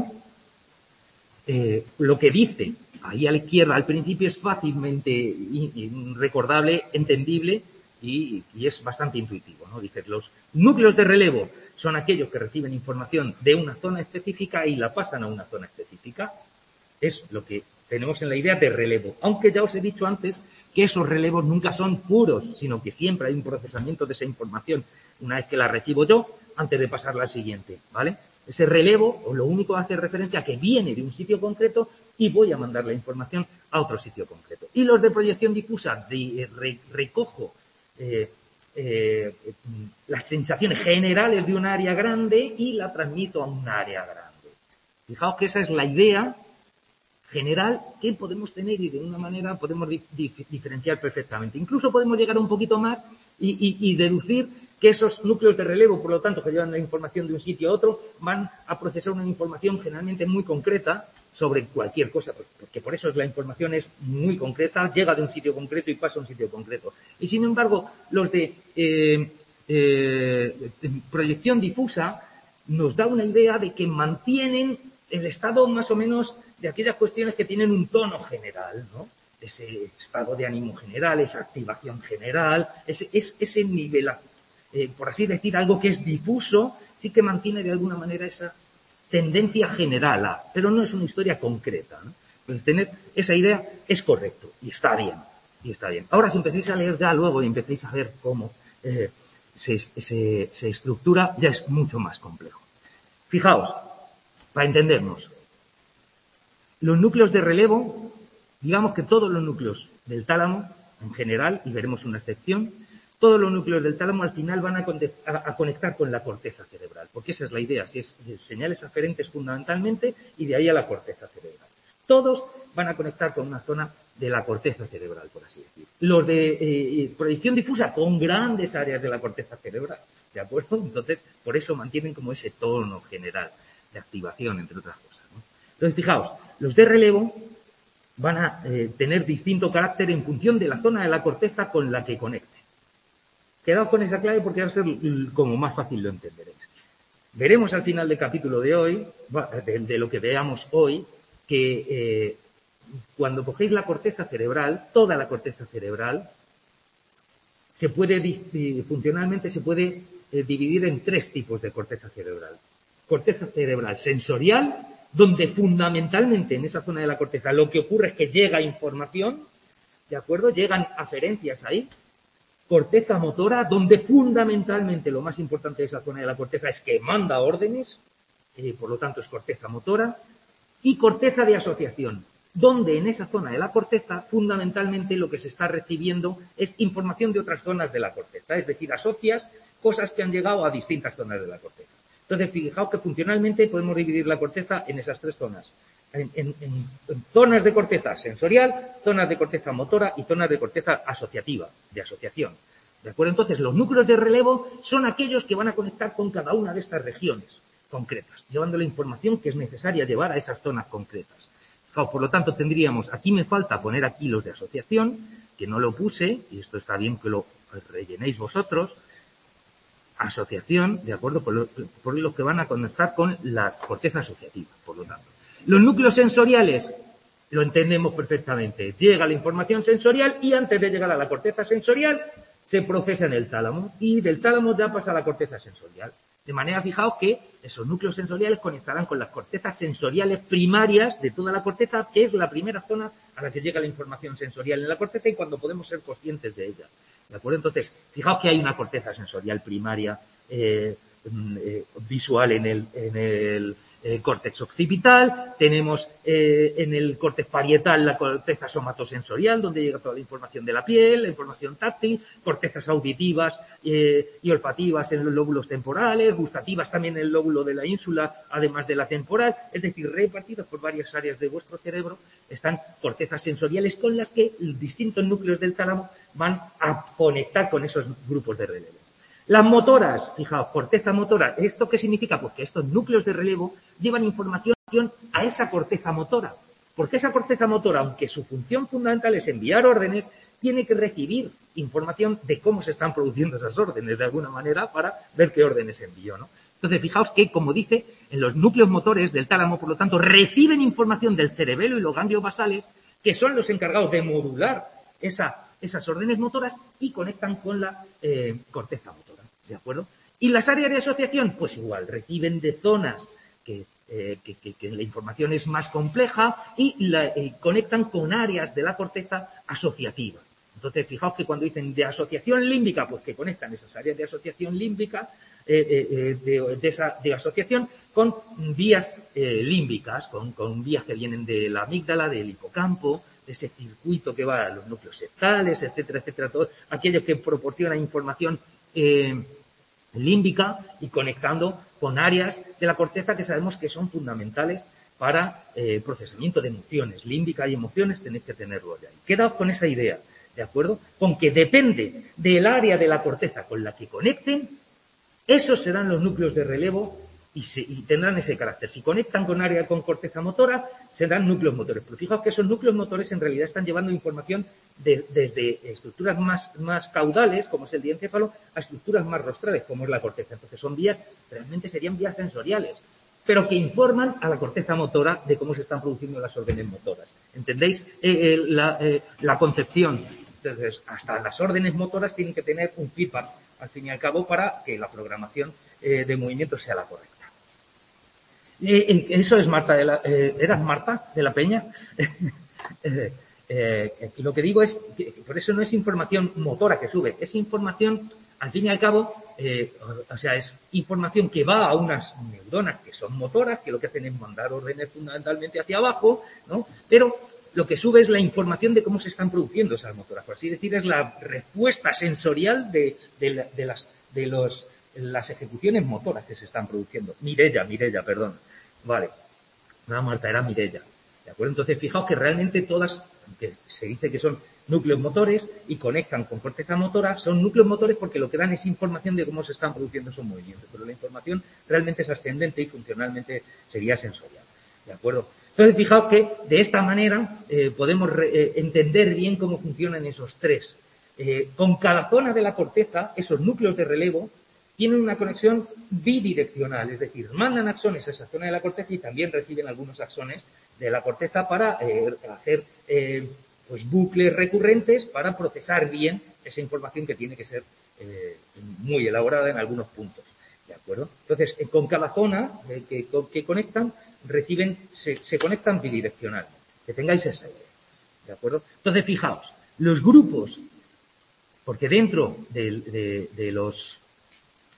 eh, lo que dice ahí a la izquierda al principio es fácilmente in, in, recordable, entendible y, y es bastante intuitivo, ¿no? Dice, los núcleos de relevo son aquellos que reciben información de una zona específica y la pasan a una zona específica. Es lo que tenemos en la idea de relevo. Aunque ya os he dicho antes que esos relevos nunca son puros, sino que siempre hay un procesamiento de esa información una vez que la recibo yo, antes de pasarla al siguiente, ¿vale? Ese relevo, o lo único que hace referencia a que viene de un sitio concreto y voy a mandar la información a otro sitio concreto. Y los de proyección difusa, de, re, recojo eh, Eh, las sensaciones generales de un área grande y la transmito a un área grande. Fijaos que esa es la idea general que podemos tener y de una manera podemos dif dif diferenciar perfectamente. Incluso podemos llegar un poquito más y, y, y deducir que esos núcleos de relevo, por lo tanto, que llevan la información de un sitio a otro, van a procesar una información generalmente muy concreta sobre cualquier cosa, porque por eso la información es muy concreta, llega de un sitio concreto y pasa a un sitio concreto. Y sin embargo, los de eh, eh, proyección difusa nos da una idea de que mantienen el estado más o menos de aquellas cuestiones que tienen un tono general, ¿no? Ese estado de ánimo general, esa activación general, ese, es, ese nivel, eh, por así decir, algo que es difuso, sí que mantiene de alguna manera esa tendencia general a, pero no es una historia concreta, ¿no? Entonces, tener esa idea es correcto y está bien, y está bien. Ahora, si empecéis a leer ya luego y empecéis a ver cómo eh, se, se, se estructura, ya es mucho más complejo. Fijaos, para entendernos, los núcleos de relevo, digamos que todos los núcleos del tálamo, en general, y veremos una excepción, todos los núcleos del tálamo al final van a, a, a conectar con la corteza cerebral, porque esa es la idea, si es, es señales aferentes fundamentalmente y de ahí a la corteza cerebral. Todos van a conectar con una zona de la corteza cerebral, por así decir. Los de eh, proyección difusa con grandes áreas de la corteza cerebral, ¿de acuerdo? Entonces, por eso mantienen como ese tono general de activación, entre otras cosas, ¿no? Entonces, fijaos, los de relevo van a eh, tener distinto carácter en función de la zona de la corteza con la que conecten. Quedaos con esa clave porque va a ser como más fácil lo entenderéis. Veremos al final del capítulo de hoy, de, de lo que veamos hoy, que eh, cuando cogéis la corteza cerebral, toda la corteza cerebral, se puede, funcionalmente se puede eh, dividir en tres tipos de corteza cerebral. Corteza cerebral sensorial, donde fundamentalmente en esa zona de la corteza lo que ocurre es que llega información, ¿de acuerdo? Llegan aferencias ahí. Corteza motora, donde fundamentalmente lo más importante de esa zona de la corteza es que manda órdenes, eh, por lo tanto es corteza motora, y corteza de asociación, donde en esa zona de la corteza fundamentalmente lo que se está recibiendo es información de otras zonas de la corteza, es decir, asocias cosas que han llegado a distintas zonas de la corteza. Entonces, fijaos que funcionalmente podemos dividir la corteza en esas tres zonas. En, en, en, en zonas de corteza sensorial, zonas de corteza motora y zonas de corteza asociativa, de asociación. ¿De acuerdo? Entonces, los núcleos de relevo son aquellos que van a conectar con cada una de estas regiones concretas, llevando la información que es necesaria llevar a esas zonas concretas. Fijaos, por lo tanto, tendríamos, aquí me falta poner aquí los de asociación, que no lo puse, y esto está bien que lo rellenéis vosotros. Asociación, de acuerdo, por, lo, por los que van a conectar con la corteza asociativa, por lo tanto. Los núcleos sensoriales, lo entendemos perfectamente. Llega la información sensorial y antes de llegar a la corteza sensorial se procesa en el tálamo y del tálamo ya pasa a la corteza sensorial. De manera, fijaos que esos núcleos sensoriales conectarán con las cortezas sensoriales primarias de toda la corteza, que es la primera zona a la que llega la información sensorial en la corteza y cuando podemos ser conscientes de ella. ¿De acuerdo? Entonces, fijaos que hay una corteza sensorial primaria eh, eh, visual en el, en el eh, córtex occipital, tenemos eh, en el córtex parietal la corteza somatosensorial, donde llega toda la información de la piel, la información táctil, cortezas auditivas eh, y olfativas en los lóbulos temporales, gustativas también en el lóbulo de la ínsula, además de la temporal, es decir, repartidos por varias áreas de vuestro cerebro, están cortezas sensoriales con las que distintos núcleos del tálamo van a conectar con esos grupos de relevo. Las motoras, fijaos, corteza motora, ¿esto qué significa? Pues que estos núcleos de relevo llevan información a esa corteza motora. Porque esa corteza motora, aunque su función fundamental es enviar órdenes, tiene que recibir información de cómo se están produciendo esas órdenes, de alguna manera, para ver qué órdenes envió, ¿no? Entonces, fijaos que, como dice, en los núcleos motores del tálamo, por lo tanto, reciben información del cerebelo y los ganglios basales, que son los encargados de modular esa, esas órdenes motoras y conectan con la eh, corteza motora, ¿de acuerdo? Y las áreas de asociación, pues igual, reciben de zonas que, eh, que, que, que la información es más compleja y la, eh, conectan con áreas de la corteza asociativa. Entonces, fijaos que cuando dicen de asociación límbica, pues que conectan esas áreas de asociación límbica, eh, eh, de, de esa de asociación con vías eh, límbicas, con, con vías que vienen de la amígdala, del hipocampo, de ese circuito que va a los núcleos septales, etcétera, etcétera, todo aquello que proporciona información eh, límbica y conectando con áreas de la corteza que sabemos que son fundamentales para el eh, procesamiento de emociones. Límbica y emociones tenéis que tenerlo ahí. Quedaos con esa idea, ¿de acuerdo? Con que depende del área de la corteza con la que conecten, esos serán los núcleos de relevo y, se, y tendrán ese carácter. Si conectan con área con corteza motora, serán núcleos motores. Pero fijaos que esos núcleos motores en realidad están llevando información de, desde estructuras más, más caudales, como es el diencéfalo, a estructuras más rostrales, como es la corteza. Entonces son vías, realmente serían vías sensoriales, pero que informan a la corteza motora de cómo se están produciendo las órdenes motoras. ¿Entendéis eh, eh, la, eh, la concepción? Entonces, hasta las órdenes motoras tienen que tener un feedback, al fin y al cabo, para que la programación eh, de movimiento sea la correcta. Eh, eso es Marta de la, eh, ¿eras Marta de la Peña? eh, eh, lo que digo es que por eso no es información motora que sube, es información, al fin y al cabo, eh, o, o sea, es información que va a unas neuronas que son motoras, que lo que hacen es mandar órdenes fundamentalmente hacia abajo, ¿no? Pero lo que sube es la información de cómo se están produciendo esas motoras, por así decir, es la respuesta sensorial de, de, de las, de los, las ejecuciones motoras que se están produciendo. Mireia, Mireia, perdón. Vale. No, Marta, era Mireia. ¿De acuerdo? Entonces, fijaos que realmente todas, que se dice que son núcleos motores y conectan con corteza motora, son núcleos motores porque lo que dan es información de cómo se están produciendo esos movimientos, pero la información realmente es ascendente y funcionalmente sería sensorial. ¿De acuerdo? Entonces, fijaos que de esta manera eh, podemos re, eh, entender bien cómo funcionan esos tres. Eh, con cada zona de la corteza, esos núcleos de relevo tienen una conexión bidireccional, es decir, mandan axones a esa zona de la corteza y también reciben algunos axones de la corteza para eh, hacer eh, pues bucles recurrentes para procesar bien esa información que tiene que ser eh, muy elaborada en algunos puntos. ¿De acuerdo? Entonces, eh, con cada zona eh, que, que conectan, reciben, se, se conectan bidireccionalmente. Que tengáis esa idea. ¿De acuerdo? Entonces, fijaos, los grupos, porque dentro de, de, de los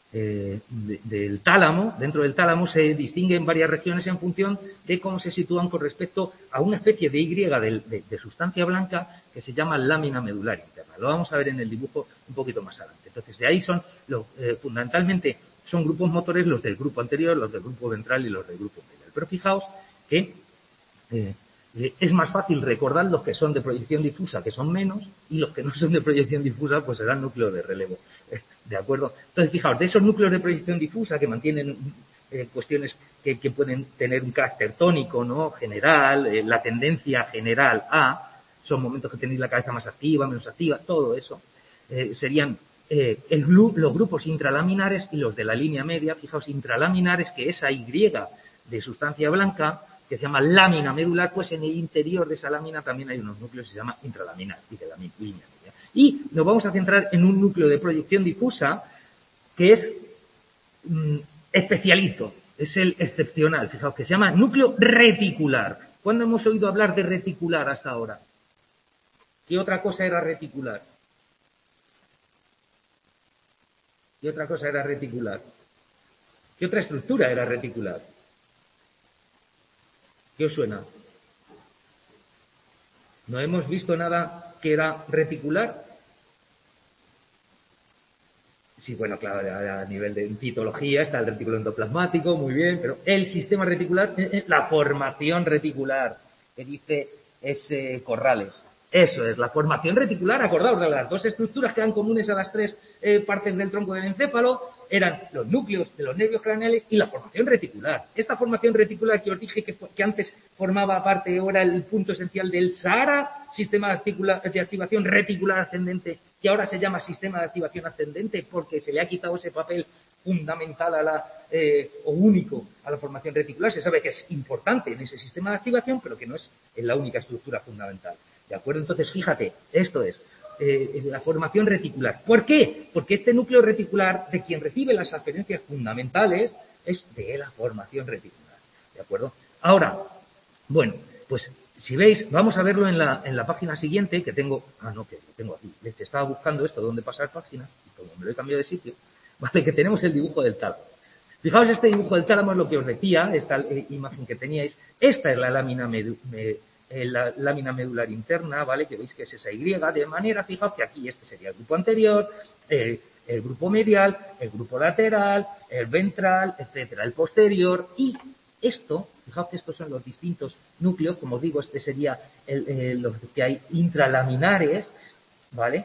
eh, de, del tálamo, dentro del tálamo se distinguen varias regiones en función de cómo se sitúan con respecto a una especie de Y de, de, de sustancia blanca que se llama lámina medular interna. Lo vamos a ver en el dibujo un poquito más adelante. Entonces, de ahí son, lo, eh, fundamentalmente, son grupos motores los del grupo anterior, los del grupo ventral y los del grupo medial. Pero fijaos que eh, eh, es más fácil recordar los que son de proyección difusa, que son menos, y los que no son de proyección difusa, pues serán núcleos de relevo. Eh, ¿De acuerdo? Entonces, fijaos, de esos núcleos de proyección difusa que mantienen eh, cuestiones que, que pueden tener un carácter tónico, ¿no? General, eh, la tendencia general a, son momentos que tenéis la cabeza más activa, menos activa, todo eso, eh, serían Eh, el, los grupos intralaminares y los de la línea media. Fijaos, intralaminares, que esa Y de sustancia blanca, que se llama lámina medular, pues en el interior de esa lámina también hay unos núcleos que se llama intralaminar y de la línea media. Y nos vamos a centrar en un núcleo de proyección difusa que es mmm, especialito, es el excepcional. Fijaos, que se llama núcleo reticular. ¿Cuándo hemos oído hablar de reticular hasta ahora? ¿Qué otra cosa era reticular? ¿Qué otra cosa era reticular? ¿Qué otra estructura era reticular? ¿Qué os suena? ¿No hemos visto nada que era reticular? Sí, bueno, claro, a nivel de citología está el retículo endoplasmático, muy bien, pero el sistema reticular, la formación reticular, que dice ese Corrales. Eso es, la formación reticular, acordaos de las dos estructuras que eran comunes a las tres eh, partes del tronco del encéfalo, eran los núcleos de los nervios craneales y la formación reticular. Esta formación reticular que os dije que, que antes formaba parte, o era el punto esencial del SARA, sistema de, articula, de activación reticular ascendente, que ahora se llama sistema de activación ascendente porque se le ha quitado ese papel fundamental a la, eh, o único a la formación reticular. Se sabe que es importante en ese sistema de activación, pero que no es la única estructura fundamental. ¿De acuerdo? Entonces, fíjate, esto es eh, la formación reticular. ¿Por qué? Porque este núcleo reticular, de quien recibe las aferencias fundamentales, es de la formación reticular. ¿De acuerdo? Ahora, bueno, pues si veis, vamos a verlo en la, en la página siguiente, que tengo, ah, no, que lo tengo aquí. De hecho, estaba buscando esto, dónde pasar página, y como me lo he cambiado de sitio, vale, que tenemos el dibujo del tálamo. Fijaos, este dibujo del tálamo es lo que os decía, esta eh, imagen que teníais. Esta es la lámina medu me, la lámina medular interna, ¿vale? Que veis que es esa Y, de manera, fijaos que aquí este sería el grupo anterior, eh, el grupo medial, el grupo lateral, el ventral, etcétera, el posterior, y esto, fijaos que estos son los distintos núcleos, como digo, este sería el, eh, los que hay intralaminares, ¿vale?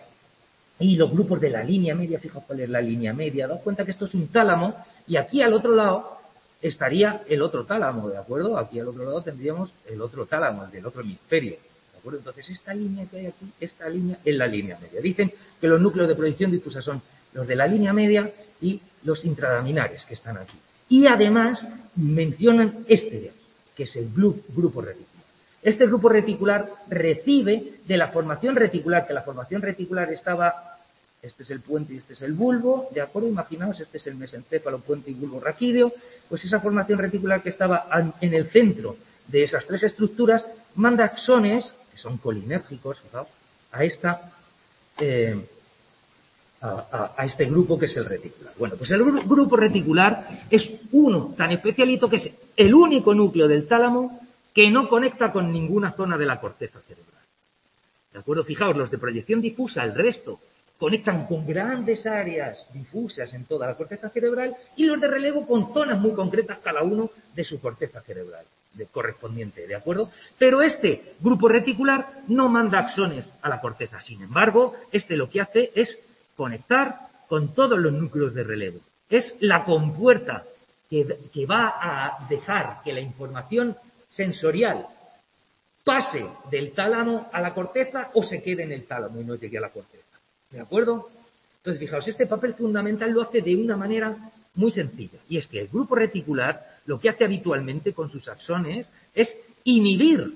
Y los grupos de la línea media, fijaos cuál es la línea media, daos cuenta que esto es un tálamo, y aquí al otro lado estaría el otro tálamo, ¿de acuerdo? Aquí al otro lado tendríamos el otro tálamo, el del otro hemisferio, ¿de acuerdo? Entonces, esta línea que hay aquí, esta línea es la línea media. Dicen que los núcleos de proyección difusa son los de la línea media y los intralaminares que están aquí. Y además mencionan este de aquí, que es el grupo reticular. Este grupo reticular recibe de la formación reticular, que la formación reticular estaba... Este es el puente y este es el bulbo, ¿de acuerdo? Imaginaos, este es el mesencéfalo, puente y bulbo raquídeo. Pues esa formación reticular que estaba en el centro de esas tres estructuras manda axones, que son colinérgicos, fijaos, a, esta, eh, a, a, a este grupo que es el reticular. Bueno, pues el gru grupo reticular es uno tan especialito que es el único núcleo del tálamo que no conecta con ninguna zona de la corteza cerebral. ¿De acuerdo? Fijaos, los de proyección difusa, el resto, conectan con grandes áreas difusas en toda la corteza cerebral y los de relevo con zonas muy concretas cada uno de su corteza cerebral de correspondiente, ¿de acuerdo? Pero este grupo reticular no manda axones a la corteza. Sin embargo, este lo que hace es conectar con todos los núcleos de relevo. Es la compuerta que, que va a dejar que la información sensorial pase del tálamo a la corteza o se quede en el tálamo y no llegue a la corteza. ¿De acuerdo? Entonces, fijaos, este papel fundamental lo hace de una manera muy sencilla. Y es que el grupo reticular lo que hace habitualmente con sus axones es inhibir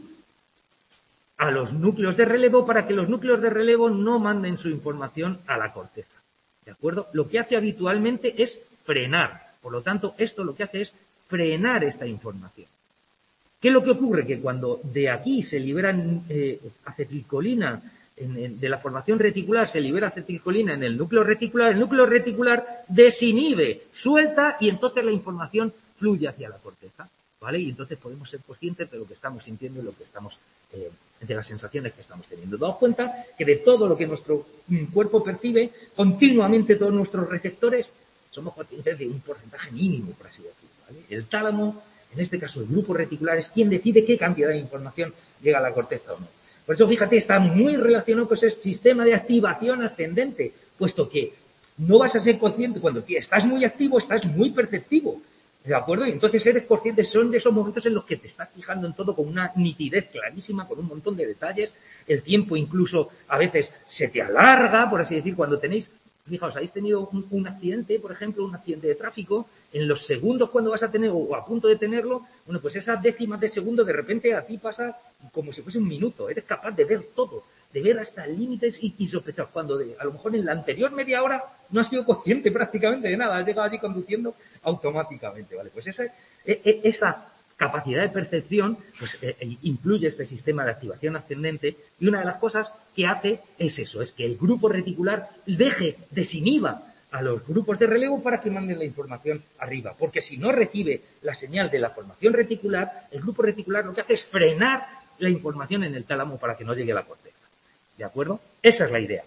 a los núcleos de relevo para que los núcleos de relevo no manden su información a la corteza. ¿De acuerdo? Lo que hace habitualmente es frenar. Por lo tanto, esto lo que hace es frenar esta información. ¿Qué es lo que ocurre? Que cuando de aquí se liberan eh, acetilcolina en, en, de la formación reticular se libera acetilcolina en el núcleo reticular, el núcleo reticular desinhibe, suelta y entonces la información fluye hacia la corteza, ¿vale? Y entonces podemos ser conscientes de lo que estamos sintiendo y lo que estamos, eh, de las sensaciones que estamos teniendo. Daos cuenta que de todo lo que nuestro cuerpo percibe, continuamente todos nuestros receptores, somos conscientes de un porcentaje mínimo, por así decirlo, ¿vale? El tálamo, en este caso el grupo reticular, es quien decide qué cantidad de información llega a la corteza o no. Por eso, fíjate, está muy relacionado con ese sistema de activación ascendente, puesto que no vas a ser consciente cuando estás muy activo, estás muy perceptivo, ¿de acuerdo? Y entonces eres consciente, son de esos momentos en los que te estás fijando en todo con una nitidez clarísima, con un montón de detalles, el tiempo incluso a veces se te alarga, por así decir, cuando tenéis, fijaos, habéis tenido un, un accidente, por ejemplo, un accidente de tráfico, en los segundos cuando vas a tener, o a punto de tenerlo, bueno, pues esas décimas de segundo de repente a ti pasa como si fuese un minuto, eres capaz de ver todo, de ver hasta límites y, y sospechar, cuando de, a lo mejor en la anterior media hora no has sido consciente prácticamente de nada, has llegado allí conduciendo automáticamente, ¿vale? Pues esa, e, esa capacidad de percepción, pues eh, incluye este sistema de activación ascendente, y una de las cosas que hace es eso, es que el grupo reticular deje, desinhiba a los grupos de relevo para que manden la información arriba, porque si no recibe la señal de la formación reticular, el grupo reticular lo que hace es frenar la información en el tálamo para que no llegue a la corteza. ¿De acuerdo? Esa es la idea.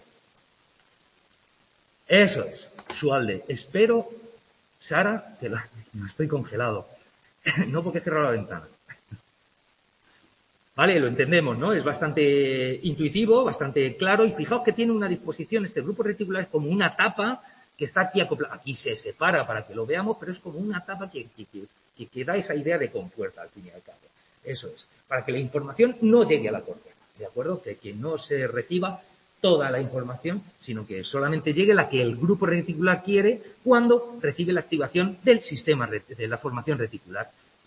Eso es, Sualde. Espero, Sara, que la, no estoy congelado. No porque he cerrado la ventana. Vale, lo entendemos, ¿no? Es bastante intuitivo, bastante claro, y fijaos que tiene una disposición, este grupo reticular es como una tapa que está aquí acoplada. Aquí se separa para que lo veamos, pero es como una tapa que, que, que, que da esa idea de compuerta al fin y al cabo. Eso es, para que la información no llegue a la corteza, ¿de acuerdo? Que, que no se reciba toda la información, sino que solamente llegue la que el grupo reticular quiere cuando recibe la activación del sistema de la formación reticular.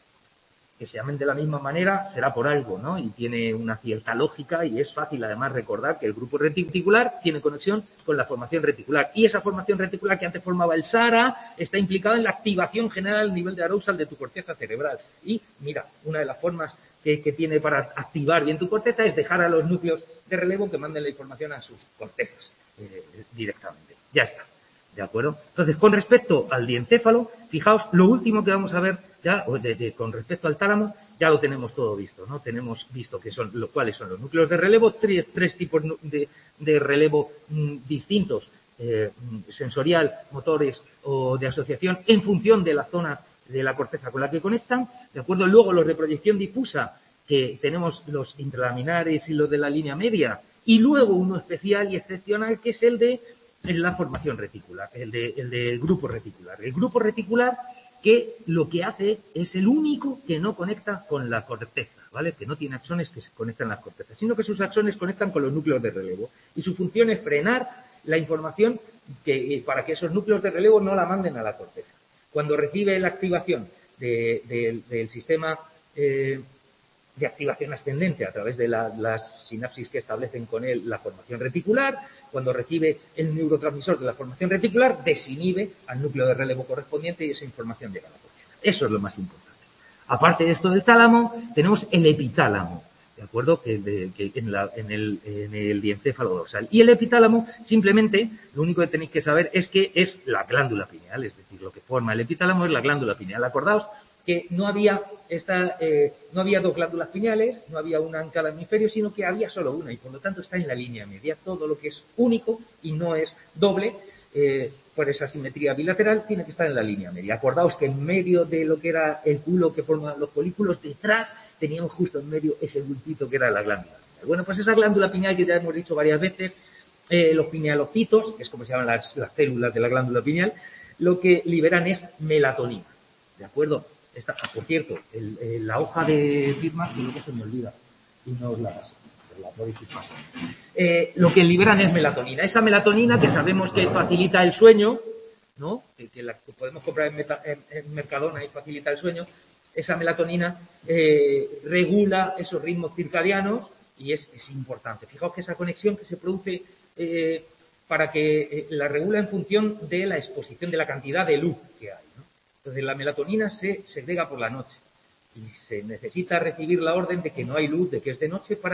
Que se llamen de la misma manera será por algo, ¿no? Y tiene una cierta lógica y es fácil además recordar que el grupo reticular tiene conexión con la formación reticular. Y esa formación reticular que antes formaba el SARA está implicada en la activación general a nivel de arousal de tu corteza cerebral. Y mira, una de las formas que, que tiene para activar bien tu corteza es dejar a los núcleos de relevo que manden la información a sus cortezas eh, directamente. Ya está. ¿De acuerdo? Entonces, con respecto al diencéfalo, fijaos, lo último que vamos a ver ya, de, de, con respecto al tálamo, ya lo tenemos todo visto, ¿no? Tenemos visto que son, lo, cuáles son los núcleos de relevo, tres, tres tipos de, de relevo mmm, distintos, eh, sensorial, motores o de asociación, en función de la zona de la corteza con la que conectan, ¿de acuerdo? Luego los de proyección difusa, que tenemos los intralaminares y los de la línea media, y luego uno especial y excepcional, que es el de en la formación reticular, el de, el de grupo reticular. El grupo reticular que lo que hace es el único que no conecta con la corteza, ¿vale? Que no tiene axones que se conectan a las cortezas, sino que sus axones conectan con los núcleos de relevo. Y su función es frenar la información que, para que esos núcleos de relevo no la manden a la corteza. Cuando recibe la activación de, de, del sistema eh, de activación ascendente a través de la, las sinapsis que establecen con él la formación reticular, cuando recibe el neurotransmisor de la formación reticular, desinhibe al núcleo de relevo correspondiente y esa información llega a la corteza. Eso es lo más importante. Aparte de esto del tálamo, tenemos el epitálamo, ¿de acuerdo? Que, de, que en, la, en, el, en el diencéfalo dorsal. Y el epitálamo, simplemente, lo único que tenéis que saber es que es la glándula pineal, es decir, lo que forma el epitálamo es la glándula pineal. Acordaos que no había esta, eh, no había dos glándulas pineales, no había una en cada hemisferio, sino que había solo una y por lo tanto está en la línea media. Todo lo que es único y no es doble, eh, por esa simetría bilateral, tiene que estar en la línea media. Acordaos que en medio de lo que era el culo que forman los folículos, detrás teníamos justo en medio ese bultito que era la glándula pineal. Bueno, pues esa glándula pineal que ya hemos dicho varias veces, eh, los pinealocitos, que es como se llaman las, las células de la glándula pineal, lo que liberan es melatonina, ¿de acuerdo? Esta, por cierto, el, el, la hoja de firma, que luego se me olvida, y no os la, la podéis ir pasando. Eh, lo que liberan es melatonina. Esa melatonina que sabemos que facilita el sueño, ¿no? Que, que la que podemos comprar en, meta, en, en Mercadona y facilita el sueño. Esa melatonina eh, regula esos ritmos circadianos y es, es importante. Fijaos que esa conexión que se produce eh, para que eh, la regula en función de la exposición, de la cantidad de luz que hay, ¿no? Entonces, la melatonina se segrega por la noche y se necesita recibir la orden de que no hay luz, de que es de noche, para que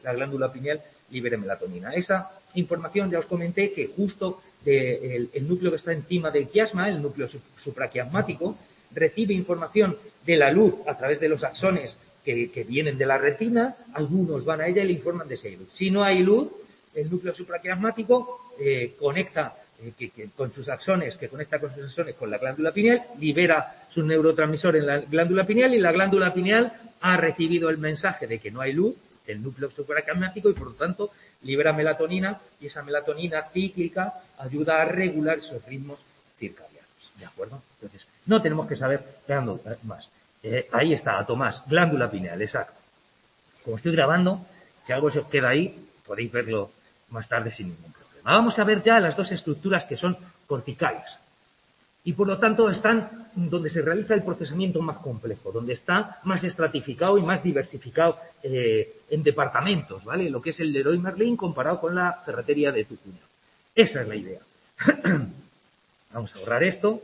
la glándula pineal libere melatonina. Esa información ya os comenté que justo de el, el núcleo que está encima del quiasma, el núcleo supraquiasmático, recibe información de la luz a través de los axones que, que vienen de la retina, algunos van a ella y le informan de si hay luz. Si no hay luz, el núcleo supraquiasmático eh, conecta eh, que, que con sus axones, que conecta con sus axones con la glándula pineal, libera su neurotransmisor en la glándula pineal y la glándula pineal ha recibido el mensaje de que no hay luz, el núcleo supraquiasmático, y por lo tanto libera melatonina, y esa melatonina cíclica ayuda a regular esos ritmos circadianos. ¿De acuerdo? Entonces, no tenemos que saber más. Eh, ahí está, Tomás, glándula pineal, exacto. Como estoy grabando, si algo se os queda ahí, podéis verlo más tarde sin ningún problema. Vamos a ver ya las dos estructuras que son corticales. Y por lo tanto están donde se realiza el procesamiento más complejo, donde está más estratificado y más diversificado eh, en departamentos, ¿vale? Lo que es el Leroy Merlin comparado con la ferretería de tu cuñado. Esa es la idea. Vamos a borrar esto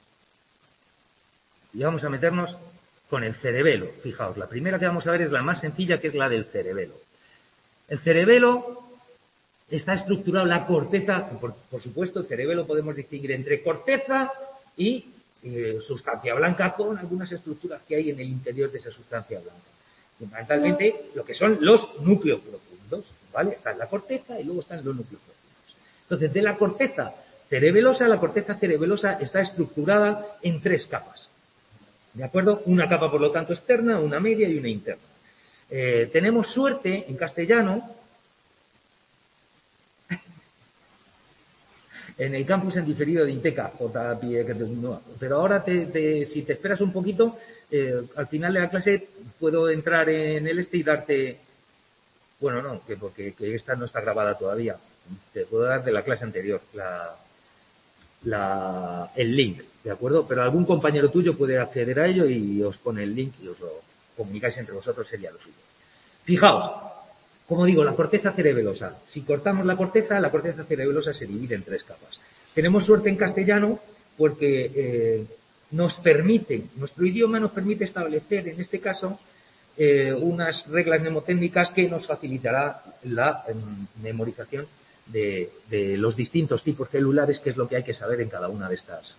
y vamos a meternos con el cerebelo. Fijaos, la primera que vamos a ver es la más sencilla, que es la del cerebelo. El cerebelo está estructurado, la corteza, por, por supuesto, el cerebelo podemos distinguir entre corteza y eh, sustancia blanca, con algunas estructuras que hay en el interior de esa sustancia blanca. Fundamentalmente, lo que son los núcleos profundos, ¿vale? Está la corteza y luego están los núcleos profundos. Entonces, de la corteza cerebelosa, la corteza cerebelosa está estructurada en tres capas. ¿De acuerdo? Una capa, por lo tanto, externa, una media y una interna. Eh, tenemos suerte, en castellano, en el campus en diferido de Inteca, pero ahora te, te, si te esperas un poquito, eh, al final de la clase puedo entrar en el este y darte, bueno, no, que porque que esta no está grabada todavía, te puedo dar de la clase anterior la, la, el link, ¿de acuerdo? Pero algún compañero tuyo puede acceder a ello y os pone el link y os lo comunicáis entre vosotros, sería lo suyo. Fijaos, como digo, la corteza cerebelosa. Si cortamos la corteza, la corteza cerebelosa se divide en tres capas. Tenemos suerte en castellano porque eh, nos permite, nuestro idioma nos permite establecer, en este caso, eh, unas reglas mnemotécnicas que nos facilitará la eh, memorización de, de los distintos tipos celulares, que es lo que hay que saber en cada una de estas,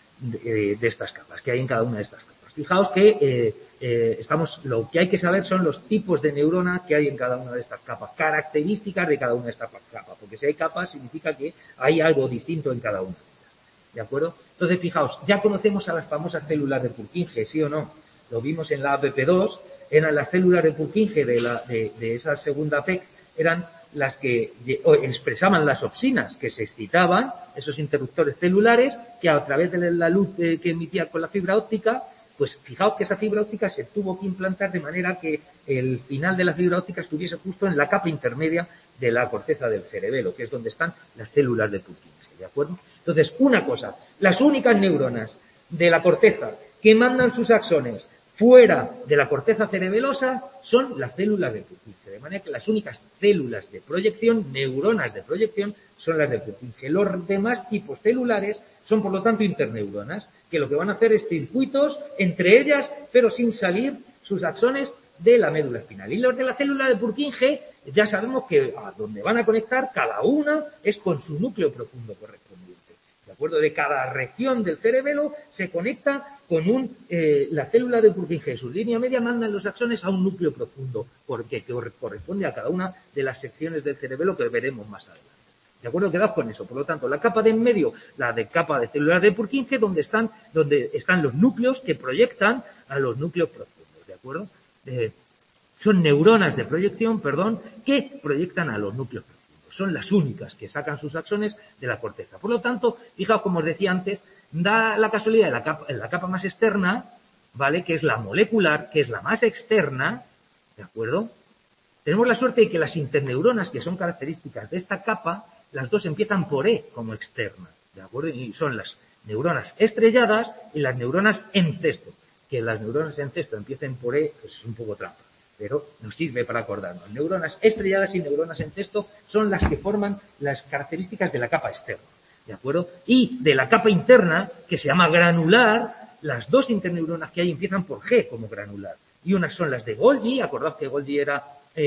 de, de estas capas, que hay en cada una de estas capas. Fijaos que eh, eh, estamos, lo que hay que saber son los tipos de neuronas que hay en cada una de estas capas, características de cada una de estas capas, porque si hay capas significa que hay algo distinto en cada una de ellas. ¿De acuerdo? Entonces, fijaos, ya conocemos a las famosas células de Purkinje, ¿sí o no? Lo vimos en la A P P dos, eran las células de Purkinje de, la, de, de esa segunda P E C, eran las que expresaban las opsinas, que se excitaban, esos interruptores celulares, que a través de la luz eh, que emitía con la fibra óptica, pues fijaos que esa fibra óptica se tuvo que implantar de manera que el final de la fibra óptica estuviese justo en la capa intermedia de la corteza del cerebelo, que es donde están las células de Purkinje, ¿de acuerdo? Entonces, una cosa, las únicas neuronas de la corteza que mandan sus axones fuera de la corteza cerebelosa son las células de Purkinje, de manera que las únicas células de proyección, neuronas de proyección, son las de Purkinje. Los demás tipos celulares son, por lo tanto, interneuronas, que lo que van a hacer es circuitos entre ellas, pero sin salir sus axones de la médula espinal. Y los de la célula de Purkinje, ya sabemos que a donde van a conectar cada una es con su núcleo profundo correspondiente. ¿De acuerdo? De cada región del cerebelo se conecta con un, eh, la célula de Purkinje. Su línea media mandan los axones a un núcleo profundo, porque que corresponde a cada una de las secciones del cerebelo que veremos más adelante. ¿De acuerdo? Quedaos con eso. Por lo tanto, la capa de en medio, la de capa de células de Purkinje, donde están, donde están los núcleos que proyectan a los núcleos profundos. ¿De acuerdo? Eh, son neuronas de proyección, perdón, que proyectan a los núcleos profundos. Son las únicas que sacan sus axones de la corteza. Por lo tanto, fijaos, como os decía antes, da la casualidad de la capa, en la capa más externa, ¿vale? Que es la molecular, que es la más externa, ¿de acuerdo? Tenemos la suerte de que las interneuronas, que son características de esta capa, las dos empiezan por E como externa, ¿de acuerdo? Y son las neuronas estrelladas y las neuronas en cesto. Que las neuronas en cesto empiecen por E, pues es un poco trampa, pero nos sirve para acordarnos. Neuronas estrelladas y neuronas en cesto son las que forman las características de la capa externa, ¿de acuerdo? Y de la capa interna, que se llama granular, las dos interneuronas que hay empiezan por G como granular. Y unas son las de Golgi, acordad que Golgi era... Eh,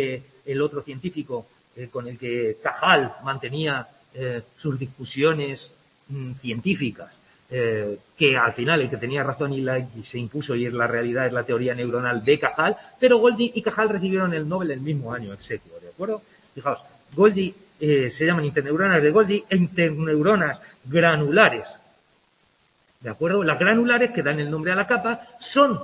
el otro científico eh, con el que Cajal mantenía eh, sus discusiones mmm, científicas, eh, que al final el que tenía razón y, la, y se impuso y es la realidad es la teoría neuronal de Cajal, pero Golgi y Cajal recibieron el Nobel el mismo año, ex aequo, ¿de acuerdo? Fijaos, Golgi eh, se llaman interneuronas de Golgi e interneuronas granulares, ¿de acuerdo? Las granulares, que dan el nombre a la capa, son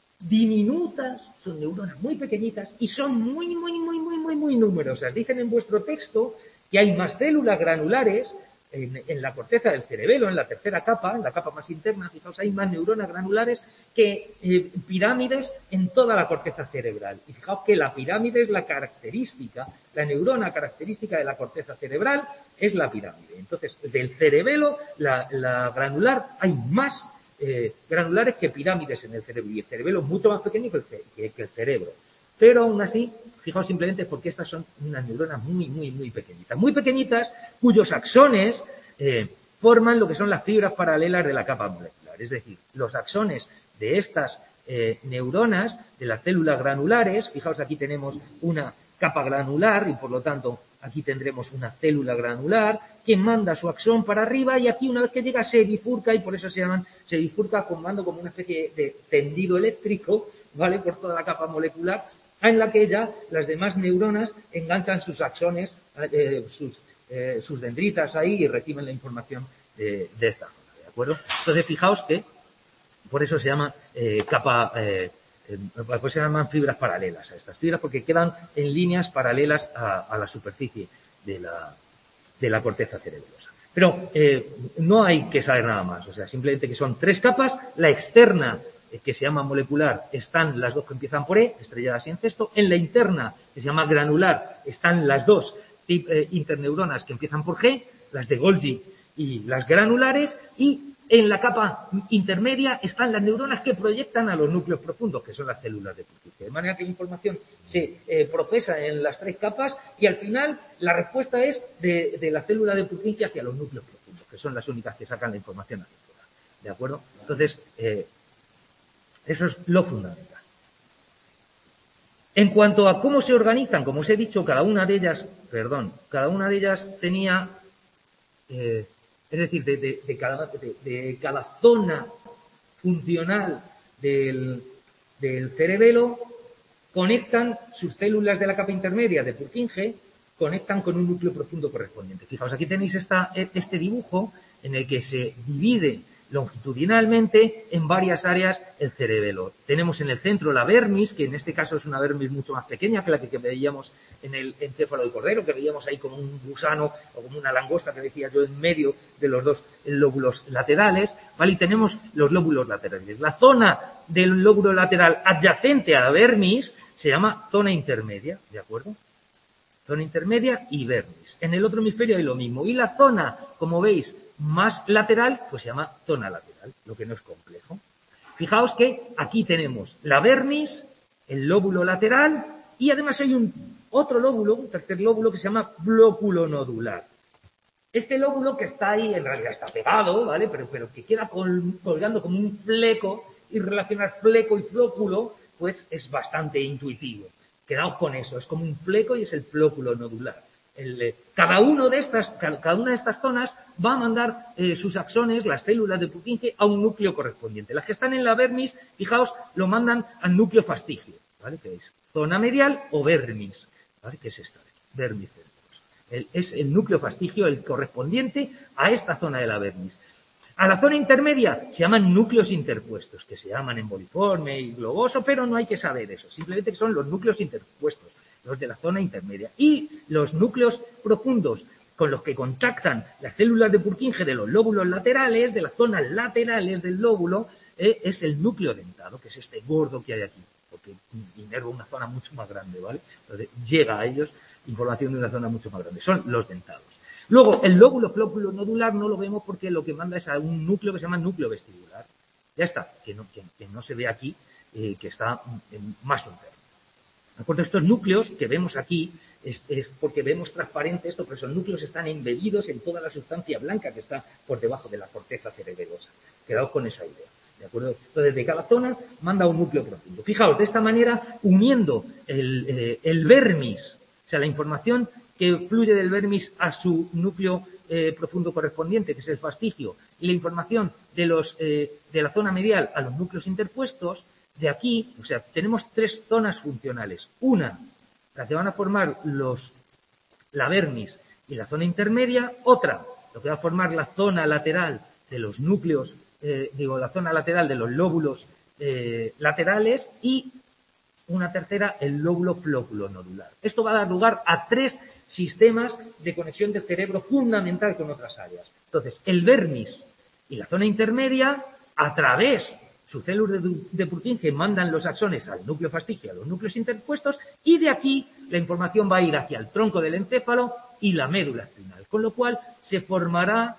diminutas, son neuronas muy pequeñitas y son muy, muy, muy, muy, muy, muy numerosas. Dicen en vuestro texto que hay más células granulares en, en la corteza del cerebelo, en la tercera capa, en la capa más interna, fijaos, hay más neuronas granulares que eh, pirámides en toda la corteza cerebral. Y fijaos que la pirámide es la característica, la neurona característica de la corteza cerebral es la pirámide. Entonces, del cerebelo, la, la granular, hay más eh, granulares que pirámides en el cerebro. Y el cerebelo es mucho más pequeño que el, que, que el cerebro. Pero aún así, fijaos simplemente porque estas son unas neuronas muy, muy, muy pequeñitas. Muy pequeñitas, cuyos axones eh, forman lo que son las fibras paralelas de la capa molecular. Es decir, los axones de estas eh, neuronas, de las células granulares, fijaos aquí tenemos una capa granular y por lo tanto aquí tendremos una célula granular que manda su axón para arriba y aquí una vez que llega se bifurca y por eso se llaman, se bifurca formando como una especie de tendido eléctrico, ¿vale? Por toda la capa molecular, en la que ya las demás neuronas enganchan sus axones, eh, sus, eh, sus dendritas ahí y reciben la información de, de esta zona, ¿de acuerdo? Entonces, fijaos que por eso se llama eh, capa, eh, eh, pues se llaman fibras paralelas a estas fibras, porque quedan en líneas paralelas a, a la superficie de la, de la corteza cerebelosa. Pero eh, no hay que saber nada más, o sea, simplemente que son tres capas, la externa, que se llama molecular, están las dos que empiezan por E, estrelladas y en cesto. En la interna, que se llama granular, están las dos eh, interneuronas que empiezan por G, las de Golgi y las granulares, y en la capa intermedia están las neuronas que proyectan a los núcleos profundos, que son las células de Purkinje. De manera que la información se eh, procesa en las tres capas y al final la respuesta es de, de la célula de Purkinje hacia los núcleos profundos, que son las únicas que sacan la información hacia afuera. ¿De acuerdo? Entonces, eh, eso es lo fundamental. En cuanto a cómo se organizan, como os he dicho, cada una de ellas, perdón, cada una de ellas tenía, eh, es decir, de, de, de, cada, de, de cada zona funcional del, del cerebelo, conectan sus células de la capa intermedia de Purkinje, conectan con un núcleo profundo correspondiente. Fijaos, aquí tenéis esta, este dibujo en el que se divide longitudinalmente en varias áreas el cerebelo. Tenemos en el centro la vermis, que en este caso es una vermis mucho más pequeña que la que, que veíamos en el encéfalo de cordero, que veíamos ahí como un gusano o como una langosta que decía yo en medio de los dos lóbulos laterales, ¿vale? Y tenemos los lóbulos laterales. La zona del lóbulo lateral adyacente a la vermis se llama zona intermedia, ¿de acuerdo? Zona intermedia y vermis. En el otro hemisferio hay lo mismo. Y la zona, como veis, más lateral, pues se llama zona lateral, lo que no es complejo. Fijaos que aquí tenemos la vermis, el lóbulo lateral y además hay un otro lóbulo, un tercer lóbulo que se llama flóculo nodular. Este lóbulo que está ahí, en realidad está pegado, ¿vale? Pero, pero que queda col, colgando como un fleco y relacionar fleco y flóculo, pues es bastante intuitivo. Quedaos con eso, es como un fleco y es el flóculo nodular. El, cada, uno de estas, cada una de estas zonas va a mandar eh, sus axones, las células de Purkinje, a un núcleo correspondiente. Las que están en la vermis, fijaos, lo mandan al núcleo fastigio, ¿vale? Que es zona medial o vermis, ¿vale? Que es esta, vermis cerebrosa. El, es el núcleo fastigio el correspondiente a esta zona de la vermis. A la zona intermedia se llaman núcleos interpuestos, que se llaman emboliforme y globoso, pero no hay que saber eso, simplemente que son los núcleos interpuestos, los de la zona intermedia. Y los núcleos profundos con los que contactan las células de Purkinje de los lóbulos laterales, de las zonas laterales del lóbulo, eh, es el núcleo dentado, que es este gordo que hay aquí, porque inerva una zona mucho más grande, ¿vale? Entonces llega a ellos información de una zona mucho más grande, son los dentados. Luego, el lóbulo flóculo nodular no lo vemos porque lo que manda es a un núcleo que se llama núcleo vestibular. Ya está, que no, que, que no se ve aquí, eh, que está en, más interno. ¿De acuerdo? Estos núcleos que vemos aquí es, es porque vemos transparente esto, pero esos núcleos están embebidos en toda la sustancia blanca que está por debajo de la corteza cerebelosa. Quedaos con esa idea. ¿De acuerdo? Entonces, de cada zona manda un núcleo profundo. Fijaos, de esta manera, uniendo el, eh, el vermis O sea, la información que fluye del vermis a su núcleo eh, profundo correspondiente, que es el fastigio, y la información de, los, eh, de la zona medial a los núcleos interpuestos, de aquí, o sea, tenemos tres zonas funcionales. Una, la que van a formar los, la vermis y la zona intermedia. Otra, lo que va a formar la zona lateral de los núcleos, eh, digo, la zona lateral de los lóbulos eh, laterales. Y una tercera, el lóbulo flóculo-nodular. Esto va a dar lugar a tres sistemas de conexión del cerebro fundamental con otras áreas. Entonces, el vermis y la zona intermedia, a través sus células de, de Purkinje mandan los axones al núcleo fastigio, a los núcleos interpuestos, y de aquí la información va a ir hacia el tronco del encéfalo y la médula espinal. Con lo cual, se formará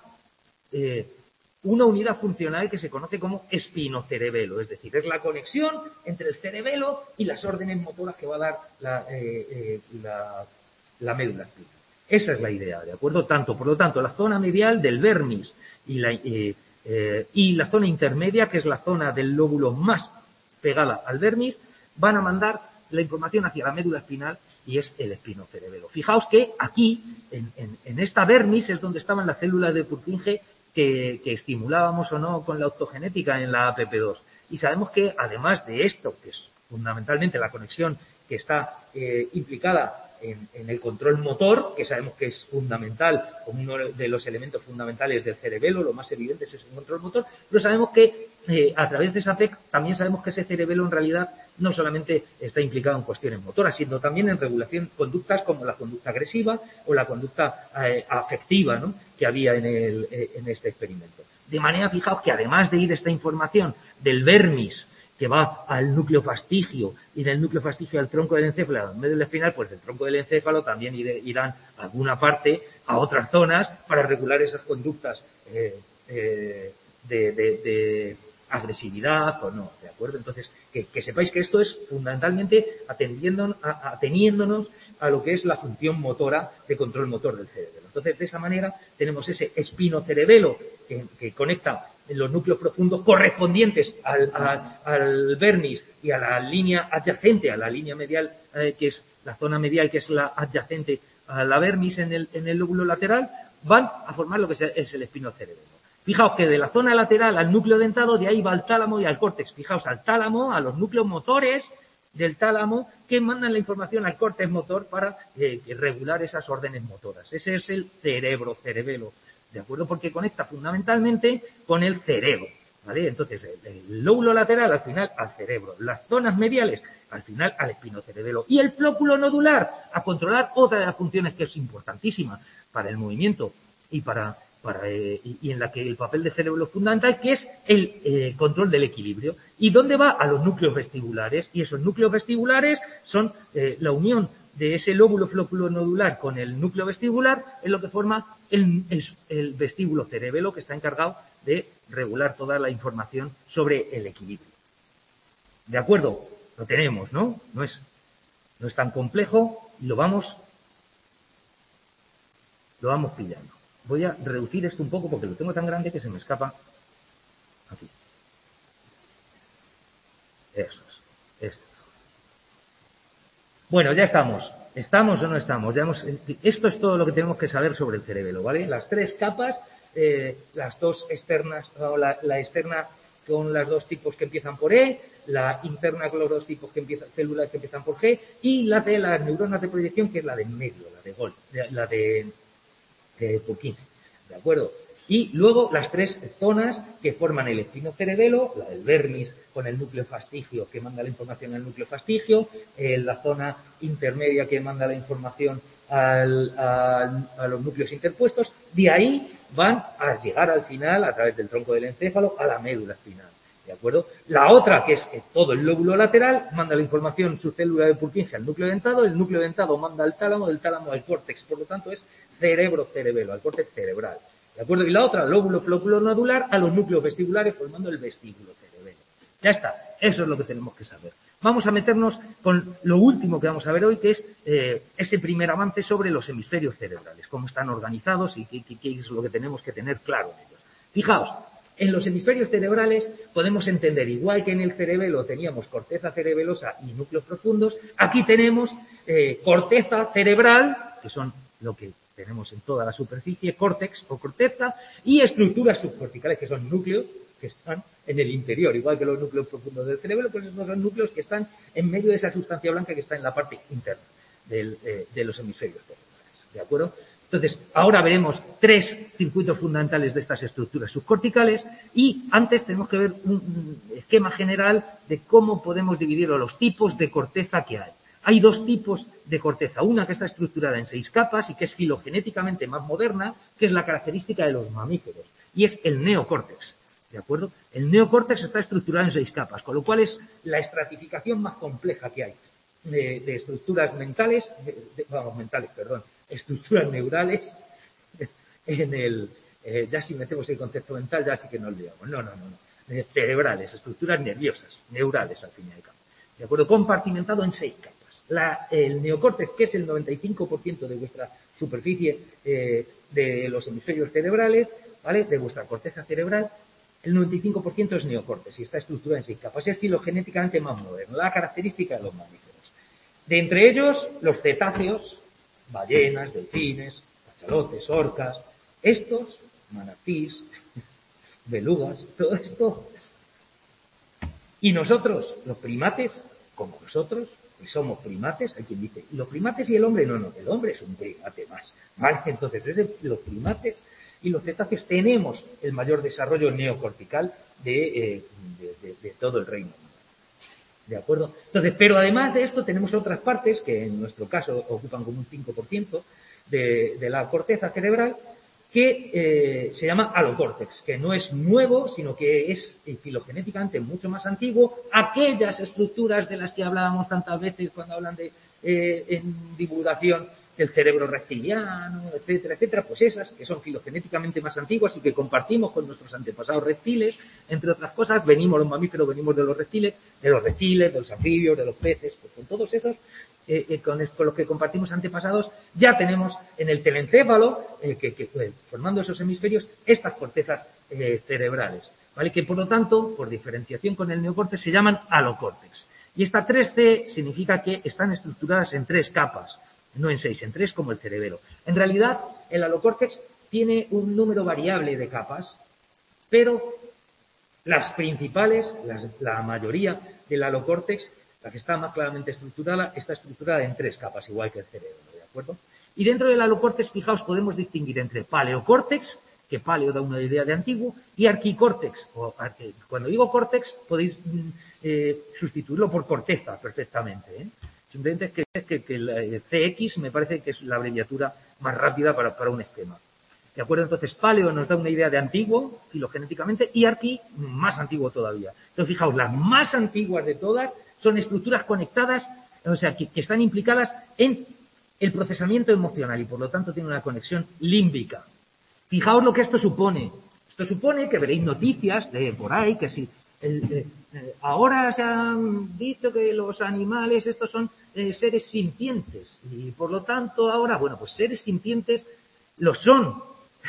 eh, una unidad funcional que se conoce como espinocerebelo, es decir, es la conexión entre el cerebelo y las órdenes motoras que va a dar la, eh, eh, la, la médula espinal. Esa es la idea, ¿de acuerdo? Tanto, por lo tanto, la zona medial del vermis y la, eh, eh, y la zona intermedia, que es la zona del lóbulo más pegada al vermis, van a mandar la información hacia la médula espinal y es el espinocerebelo. Fijaos que aquí, en, en, en esta vermis, es donde estaban las células de Purkinje Que, que estimulábamos o no con la optogenética en la A P P dos. Y sabemos que, además de esto, que es fundamentalmente la conexión que está eh, implicada en, en el control motor, que sabemos que es fundamental, como uno de los elementos fundamentales del cerebelo, lo más evidente es ese control motor, pero sabemos que eh, a través de esa P E C también sabemos que ese cerebelo en realidad no solamente está implicado en cuestiones motoras, sino también en regulación de conductas como la conducta agresiva o la conducta eh, afectiva, ¿no?, que había en, el, eh, en este experimento. De manera, fijaos que además de ir esta información del vermis que va al núcleo fastigio y del núcleo fastigio al tronco del encéfalo, a la médula espinal, pues del tronco del encéfalo también irán a alguna parte a otras zonas para regular esas conductas eh, eh, de, de, de agresividad o no, ¿de acuerdo? Entonces, que, que sepáis que esto es fundamentalmente atendiendo, a, ateniéndonos a lo que es la función motora de control motor del cerebro. Entonces, de esa manera, tenemos ese espinocerebelo que, que conecta los núcleos profundos correspondientes al, a, al vermis y a la línea adyacente, a la línea medial, eh, que es la zona medial, que es la adyacente a la vermis en el, en el lóbulo lateral, van a formar lo que es el espinocerebelo. Fijaos que de la zona lateral al núcleo dentado, de ahí va al tálamo y al córtex. Fijaos, al tálamo, a los núcleos motores del tálamo que mandan la información al córtex motor para eh, regular esas órdenes motoras. Ese es el cerebro, cerebelo, ¿de acuerdo? Porque conecta fundamentalmente con el cerebro, ¿vale? Entonces, el, el lóbulo lateral al final al cerebro, las zonas mediales al final al espinocerebelo y el flóculo nodular a controlar otra de las funciones que es importantísima para el movimiento y para Para, eh, y, y en la que el papel del cerebro es fundamental, que es el eh, control del equilibrio. ¿Y dónde va? A los núcleos vestibulares. Y esos núcleos vestibulares son eh, la unión de ese lóbulo flóculo-nodular con el núcleo vestibular, es lo que forma el, el, el vestíbulo cerebelo, que está encargado de regular toda la información sobre el equilibrio. ¿De acuerdo? Lo tenemos, ¿no? No es, no es tan complejo y lo vamos, lo vamos pillando. Voy a reducir esto un poco porque lo tengo tan grande que se me escapa aquí. Eso es. Esto. Bueno, ya estamos. ¿Estamos o no estamos? Ya hemos, esto es todo lo que tenemos que saber sobre el cerebelo, ¿vale? Las tres capas, eh, las dos externas, o la, la externa con los dos tipos que empiezan por E, la interna con los dos tipos que empiezan, células que empiezan por G, y la de las neuronas de proyección, que es la de en medio, la de Gol, la de de Purkinje, ¿de acuerdo? Y luego las tres zonas que forman el espinocerebelo, la del vermis con el núcleo fastigio que manda la información al núcleo fastigio, eh, la zona intermedia que manda la información al, a, a los núcleos interpuestos, de ahí van a llegar al final, a través del tronco del encéfalo, a la médula espinal, ¿de acuerdo? La otra, que es que todo el lóbulo lateral, manda la información su célula de Purkinje al núcleo dentado, el núcleo dentado manda al tálamo, del tálamo al córtex, por lo tanto es cerebro-cerebelo, al córtex cerebral. ¿De acuerdo? Y la otra, lóbulo flóculo-nodular, a los núcleos vestibulares formando el vestíbulo cerebelo. Ya está. Eso es lo que tenemos que saber. Vamos a meternos con lo último que vamos a ver hoy, que es eh, ese primer avance sobre los hemisferios cerebrales, cómo están organizados y qué, qué, qué es lo que tenemos que tener claro en ellos. Fijaos, En los hemisferios cerebrales podemos entender, igual que en el cerebelo teníamos corteza cerebelosa y núcleos profundos, aquí tenemos eh, corteza cerebral, que son lo que tenemos en toda la superficie, córtex o corteza, y estructuras subcorticales, que son núcleos que están en el interior, igual que los núcleos profundos del cerebelo, pues estos son núcleos que están en medio de esa sustancia blanca que está en la parte interna del, eh, de los hemisferios cerebrales. ¿De acuerdo? Entonces, ahora veremos tres circuitos fundamentales de estas estructuras subcorticales y antes tenemos que ver un esquema general de cómo podemos dividir los tipos de corteza que hay. Hay dos tipos de corteza, una que está estructurada en seis capas y que es filogenéticamente más moderna, que es la característica de los mamíferos, y es el neocórtex. ¿De acuerdo? El neocórtex está estructurado en seis capas, con lo cual es la estratificación más compleja que hay de, de estructuras mentales, de, de, vamos, mentales, perdón, estructuras neurales en el, eh, ya si metemos el concepto mental ya sí que nos olvidamos, no, no, no, no, eh, cerebrales, estructuras nerviosas, neurales al fin y al cabo, ¿de acuerdo? Compartimentado en seis capas. La, el neocórtex, que es el noventa y cinco por ciento de vuestra superficie eh, de los hemisferios cerebrales, ¿vale? De vuestra corteza cerebral, el noventa y cinco por ciento es neocórtex y está estructurado en seis capas. Es filogenéticamente más moderno, la característica de los mamíferos. De entre ellos, los cetáceos, ballenas, delfines, cachalotes, orcas, estos, manatís, belugas, todo esto. Y nosotros, los primates, como nosotros, que somos primates, hay quien dice, ¿y los primates y el hombre? No, no, el hombre es un primate más, ¿vale? Entonces, es el, los primates y los cetáceos tenemos el mayor desarrollo neocortical de, eh, de, de, de todo el reino. ¿De acuerdo? Entonces, pero además de esto tenemos otras partes que en nuestro caso ocupan como un cinco por ciento de, de la corteza cerebral que eh, se llama alocórtex, que no es nuevo, sino que es eh, filogenéticamente mucho más antiguo. Aquellas estructuras de las que hablábamos tantas veces cuando hablan de eh, en divulgación del cerebro reptiliano, etcétera, etcétera, pues esas que son filogenéticamente más antiguas y que compartimos con nuestros antepasados reptiles, entre otras cosas, venimos los mamíferos, venimos de los reptiles, de los reptiles, de los anfibios, de los peces, pues con todos esos, eh, eh, con, con los que compartimos antepasados, ya tenemos en el telencéfalo, eh, que, que eh, formando esos hemisferios, estas cortezas eh, cerebrales, ¿vale? Que por lo tanto, por diferenciación con el neocórtex, se llaman alocórtex. Y esta tres C significa que están estructuradas en tres capas, no en seis, en tres como el cerebelo. En realidad, el alocórtex tiene un número variable de capas, pero las principales, las, la mayoría del alocórtex, la que está más claramente estructurada, está estructurada en tres capas, igual que el cerebro, ¿de acuerdo? Y dentro del alocórtex, fijaos, podemos distinguir entre paleocórtex, que paleo da una idea de antiguo, y arquicórtex. O, cuando digo córtex, podéis eh, sustituirlo por corteza perfectamente, ¿eh? Simplemente es que, que, que el C X me parece que es la abreviatura más rápida para, para un esquema. ¿De acuerdo? Entonces, paleo nos da una idea de antiguo, filogenéticamente, y arqui, más antiguo todavía. Entonces, fijaos, las más antiguas de todas son estructuras conectadas, o sea, que, que están implicadas en el procesamiento emocional y, por lo tanto, tienen una conexión límbica. Fijaos lo que esto supone. Esto supone que veréis noticias de por ahí, que si el, eh, eh, ahora se han dicho que los animales estos son eh, seres sintientes y por lo tanto ahora, bueno, pues seres sintientes lo son.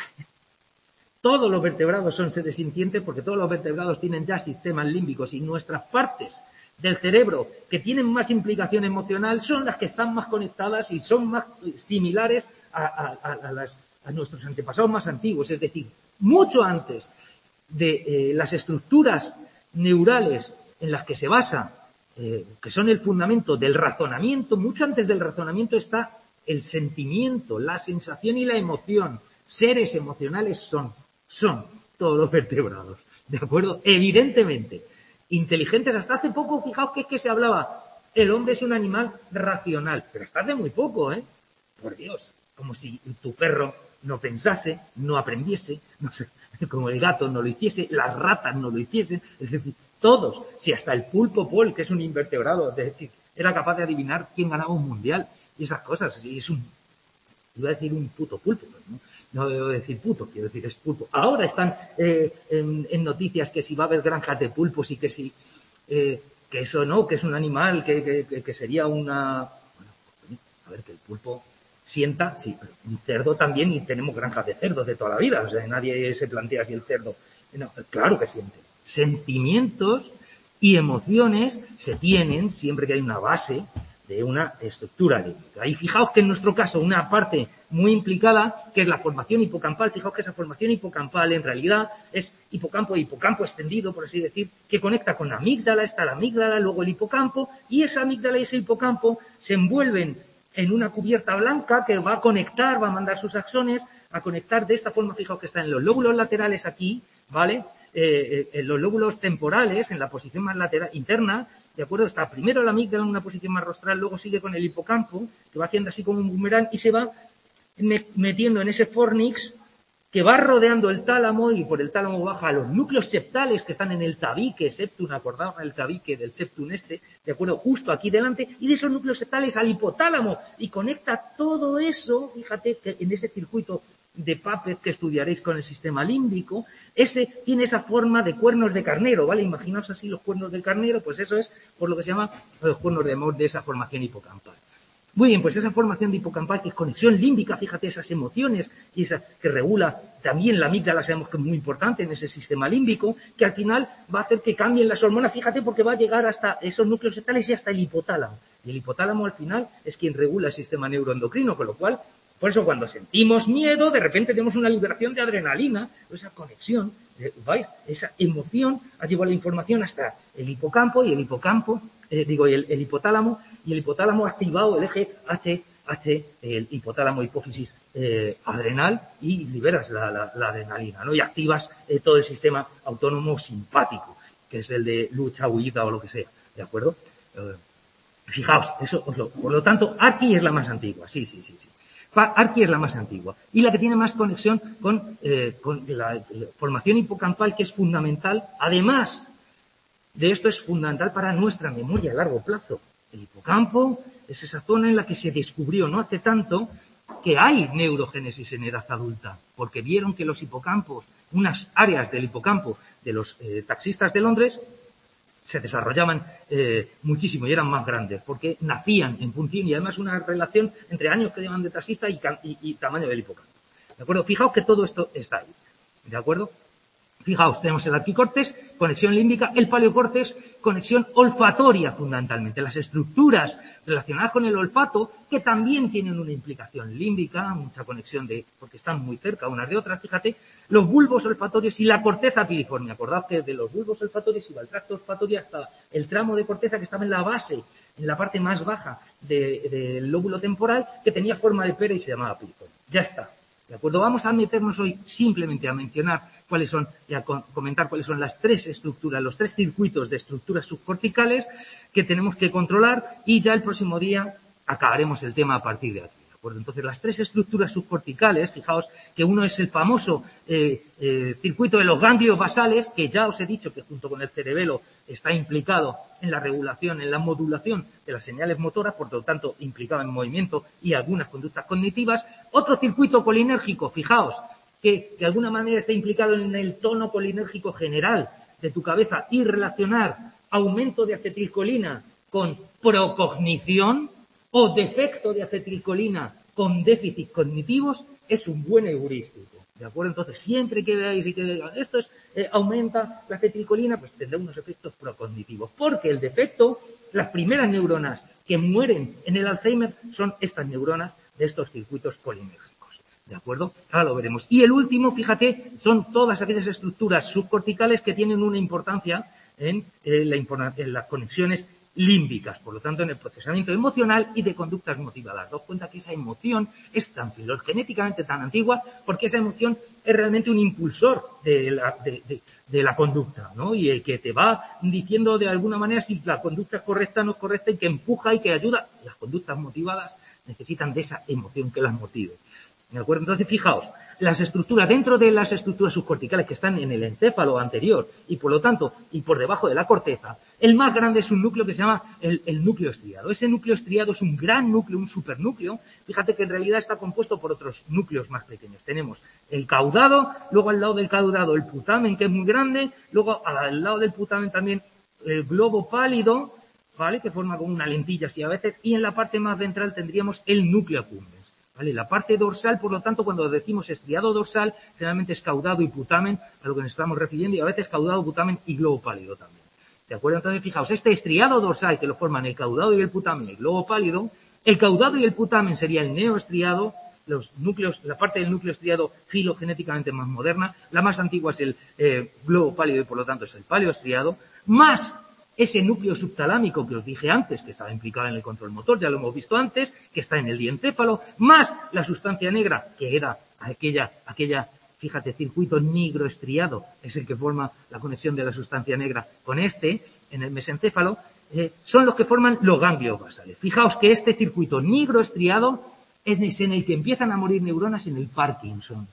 Todos los vertebrados son seres sintientes porque todos los vertebrados tienen ya sistemas límbicos y nuestras partes del cerebro que tienen más implicación emocional son las que están más conectadas y son más similares a, a, a, a, las, a nuestros antepasados más antiguos, es decir, mucho antes de eh, las estructuras neurales en las que se basa, eh, que son el fundamento del razonamiento, mucho antes del razonamiento está el sentimiento, la sensación y la emoción. Seres emocionales son, son todos los vertebrados, ¿de acuerdo? Evidentemente, inteligentes hasta hace poco, fijaos que es que se hablaba, el hombre es un animal racional, pero hasta hace muy poco, ¿eh? Por Dios, como si tu perro no pensase, no aprendiese, no sé, como el gato no lo hiciese, las ratas no lo hiciesen, es decir, todos, si hasta el pulpo Paul, que es un invertebrado, es decir, era capaz de adivinar quién ganaba un mundial y esas cosas, y es un, iba a decir un puto pulpo, ¿no? No debo decir puto, quiero decir es pulpo. Ahora están eh, en, en noticias que si va a haber granjas de pulpos y que si, eh, que eso no, que es un animal, que, que, que sería una, bueno, a ver, que el pulpo sienta, sí, pero un cerdo también, y tenemos granjas de cerdos de toda la vida, o sea, nadie se plantea si el cerdo No, claro que sienten. Sentimientos y emociones se tienen siempre que hay una base de una estructura límbica. Y fijaos que en nuestro caso una parte muy implicada, que es la formación hipocampal, fijaos que esa formación hipocampal en realidad es hipocampo hipocampo extendido, por así decir, que conecta con la amígdala, está la amígdala, luego el hipocampo, y esa amígdala y ese hipocampo se envuelven en una cubierta blanca que va a conectar, va a mandar sus axones a conectar de esta forma, fijaos que está en los lóbulos laterales aquí, ¿vale? Eh, en los lóbulos temporales, en la posición más lateral interna, ¿de acuerdo? Está primero la amígdala en una posición más rostral, luego sigue con el hipocampo, que va haciendo así como un boomerang y se va metiendo en ese fornix que va rodeando el tálamo y por el tálamo baja a los núcleos septales que están en el tabique septum, acordaos el tabique del septum este, ¿de acuerdo? Justo aquí delante, y de esos núcleos septales al hipotálamo y conecta todo eso, fíjate que en ese circuito de Puppet que estudiaréis con el sistema límbico, ese tiene esa forma de cuernos de carnero, ¿vale? Imaginaos así los cuernos del carnero, pues eso es por lo que se llama los cuernos de amor de esa formación hipocampal. Muy bien, pues esa formación de hipocampal que es conexión límbica, fíjate esas emociones y esa que regula también la amígdala, sabemos que es muy importante en ese sistema límbico, que al final va a hacer que cambien las hormonas, fíjate, porque va a llegar hasta esos núcleos septales y hasta el hipotálamo. Y el hipotálamo al final es quien regula el sistema neuroendocrino, con lo cual, por eso cuando sentimos miedo, de repente tenemos una liberación de adrenalina, esa conexión, ¿vais? Esa emoción ha llevado la información hasta el hipocampo y el hipocampo, eh, digo, el, el hipotálamo, y el hipotálamo ha activado el eje H, H, el hipotálamo hipófisis eh, adrenal y liberas la, la, la adrenalina, ¿no? Y activas eh, todo el sistema autónomo simpático, que es el de lucha, huida o lo que sea, ¿de acuerdo? Eh, fijaos, eso, lo, por lo tanto, aquí es la más antigua, sí, sí, sí, sí. Arqui es la más antigua y la que tiene más conexión con, eh, con la, la formación hipocampal, que es fundamental. Además de esto, es fundamental para nuestra memoria a largo plazo. El hipocampo es esa zona en la que se descubrió no hace tanto que hay neurogénesis en edad adulta, porque vieron que los hipocampos, unas áreas del hipocampo de los eh, taxistas de Londres, se desarrollaban eh, muchísimo y eran más grandes, porque nacían en función y además una relación entre años que llevan de taxista y, y, y tamaño del hipocampo. ¿De acuerdo? Fijaos que todo esto está ahí. ¿De acuerdo? Fijaos, tenemos el arquicortes, conexión límbica, el paleocortes, conexión olfatoria fundamentalmente. Las estructuras relacionadas con el olfato, que también tienen una implicación límbica, mucha conexión de, porque están muy cerca unas de otras, fíjate, los bulbos olfatorios y la corteza piriforme. Acordad que de los bulbos olfatorios iba el tracto olfatorio hasta el tramo de corteza que estaba en la base, en la parte más baja de, del lóbulo temporal, que tenía forma de pera y se llamaba piriforme. Ya está. ¿De acuerdo? Vamos a meternos hoy simplemente a mencionar cuáles son y a comentar cuáles son las tres estructuras, los tres circuitos de estructuras subcorticales que tenemos que controlar y ya el próximo día acabaremos el tema a partir de aquí. ¿De acuerdo? Entonces, las tres estructuras subcorticales, fijaos que uno es el famoso eh, eh, circuito de los ganglios basales, que ya os he dicho que junto con el cerebelo está implicado en la regulación, en la modulación de las señales motoras, por lo tanto implicado en movimiento y algunas conductas cognitivas. Otro circuito colinérgico, fijaos, que de alguna manera está implicado en el tono colinérgico general de tu cabeza y relacionar aumento de acetilcolina con procognición o defecto de acetilcolina con déficits cognitivos, es un buen heurístico. ¿De acuerdo? Entonces, siempre que veáis y que digáis, esto es, eh, aumenta la acetilcolina, pues tendrá unos efectos procognitivos. Porque el defecto, las primeras neuronas que mueren en el Alzheimer son estas neuronas de estos circuitos colinérgicos. ¿De acuerdo? Ahora lo veremos. Y el último, fíjate, son todas aquellas estructuras subcorticales que tienen una importancia en, eh, la, en las conexiones límbicas, por lo tanto en el procesamiento emocional y de conductas motivadas. Daos cuenta que esa emoción es tan filogenéticamente tan antigua porque esa emoción es realmente un impulsor de la, de, de, de la conducta, ¿no? Y el que te va diciendo de alguna manera si la conducta es correcta o no es correcta y que empuja y que ayuda. Las conductas motivadas necesitan de esa emoción que las motive. ¿De acuerdo? Entonces, fijaos, las estructuras, dentro de las estructuras subcorticales que están en el encéfalo anterior y por lo tanto, y por debajo de la corteza, el más grande es un núcleo que se llama el, el núcleo estriado. Ese núcleo estriado es un gran núcleo, un supernúcleo. Fíjate que en realidad está compuesto por otros núcleos más pequeños. Tenemos el caudado, luego al lado del caudado el putamen, que es muy grande, luego al lado del putamen también el globo pálido, ¿vale? Que forma como una lentilla así a veces, y en la parte más ventral tendríamos el núcleo accumbens. ¿Vale? La parte dorsal, por lo tanto, cuando decimos estriado dorsal, generalmente es caudado y putamen, a lo que nos estamos refiriendo, y a veces caudado, putamen y globo pálido también. ¿De acuerdo? Entonces, fijaos, este estriado dorsal que lo forman el caudado y el putamen y el globo pálido, el caudado y el putamen sería el neoestriado, los núcleos, la parte del núcleo estriado filogenéticamente más moderna, la más antigua es el eh, globo pálido y por lo tanto es el paleoestriado, más ese núcleo subtalámico que os dije antes, que estaba implicado en el control motor, ya lo hemos visto antes, que está en el diencéfalo, más la sustancia negra, que era aquella, aquella, fíjate, circuito nigroestriado, es el que forma la conexión de la sustancia negra con este, en el mesencéfalo, eh, son los que forman los ganglios basales. Fijaos que este circuito nigroestriado es en el que empiezan a morir neuronas en el Parkinson.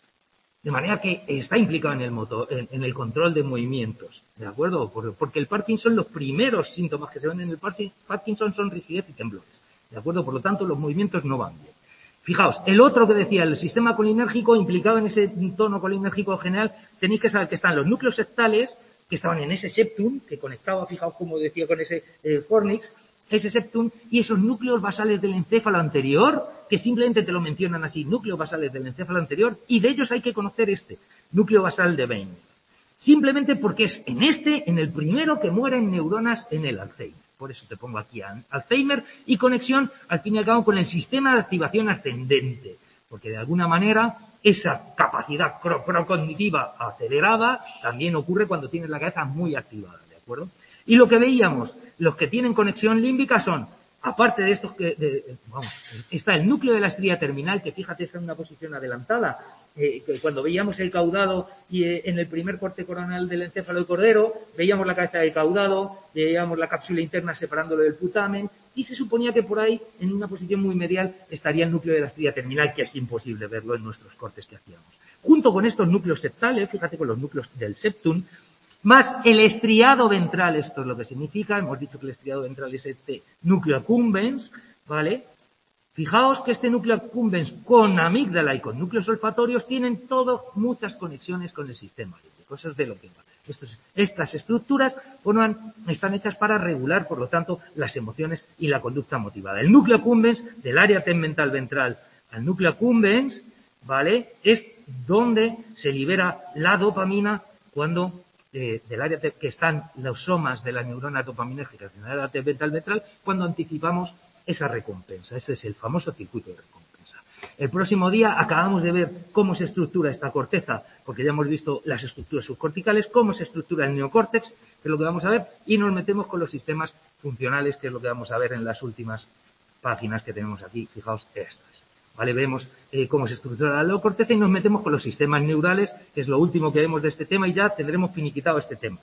De manera que está implicado en el motor, en, en el control de movimientos, ¿de acuerdo? Por, porque el Parkinson, los primeros síntomas que se ven en el Parkinson son rigidez y temblores, ¿de acuerdo? Por lo tanto, los movimientos no van bien. Fijaos, el otro que decía, el sistema colinérgico, implicado en ese tono colinérgico general, tenéis que saber que están los núcleos septales, que estaban en ese septum, que conectaba, fijaos como decía con ese eh, fornix, ese septum, y esos núcleos basales del encéfalo anterior, que simplemente te lo mencionan así, núcleos basales del encéfalo anterior, y de ellos hay que conocer este, núcleo basal de Bain. Simplemente porque es en este, en el primero, que mueren neuronas en el Alzheimer. Por eso te pongo aquí Alzheimer y conexión, al fin y al cabo, con el sistema de activación ascendente. Porque de alguna manera, esa capacidad procognitiva acelerada también ocurre cuando tienes la cabeza muy activada, ¿de acuerdo? Y lo que veíamos, los que tienen conexión límbica son, aparte de estos que, de, vamos, está el núcleo de la estría terminal, que fíjate está en una posición adelantada, eh, que cuando veíamos el caudado y eh, en el primer corte coronal del encéfalo de cordero, veíamos la cabeza del caudado, veíamos la cápsula interna separándolo del putamen, y se suponía que por ahí, en una posición muy medial, estaría el núcleo de la estría terminal, que es imposible verlo en nuestros cortes que hacíamos. Junto con estos núcleos septales, fíjate con los núcleos del septum, más el estriado ventral, esto es lo que significa, hemos dicho que el estriado ventral es este núcleo accumbens, ¿vale? Fijaos que este núcleo accumbens con amígdala y con núcleos olfatorios tienen todo muchas conexiones con el sistema límbico, eso es de lo que va. Estos, estas estructuras forman, están hechas para regular, por lo tanto, las emociones y la conducta motivada. El núcleo accumbens, del área tegmental ventral al núcleo accumbens, ¿vale? Es donde se libera la dopamina cuando De, del área que están los somas de la neurona dopaminérgica en el área tegmental ventral cuando anticipamos esa recompensa. Este es el famoso circuito de recompensa. El próximo día acabamos de ver cómo se estructura esta corteza, porque ya hemos visto las estructuras subcorticales, cómo se estructura el neocórtex, que es lo que vamos a ver, y nos metemos con los sistemas funcionales, que es lo que vamos a ver en las últimas páginas que tenemos aquí. Fijaos, estas. ¿Vale? Vemos eh, cómo se estructura la corteza y nos metemos con los sistemas neurales, que es lo último que vemos de este tema, y ya tendremos finiquitado este tema.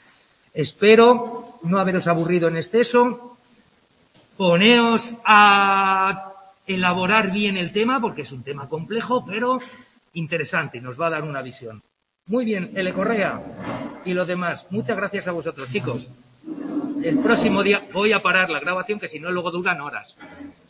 Espero no haberos aburrido en exceso. Poneos a elaborar bien el tema, porque es un tema complejo, pero interesante, y nos va a dar una visión. Muy bien, L. Correa y los demás. Muchas gracias a vosotros, chicos. El próximo día voy a parar la grabación, que si no luego duran horas.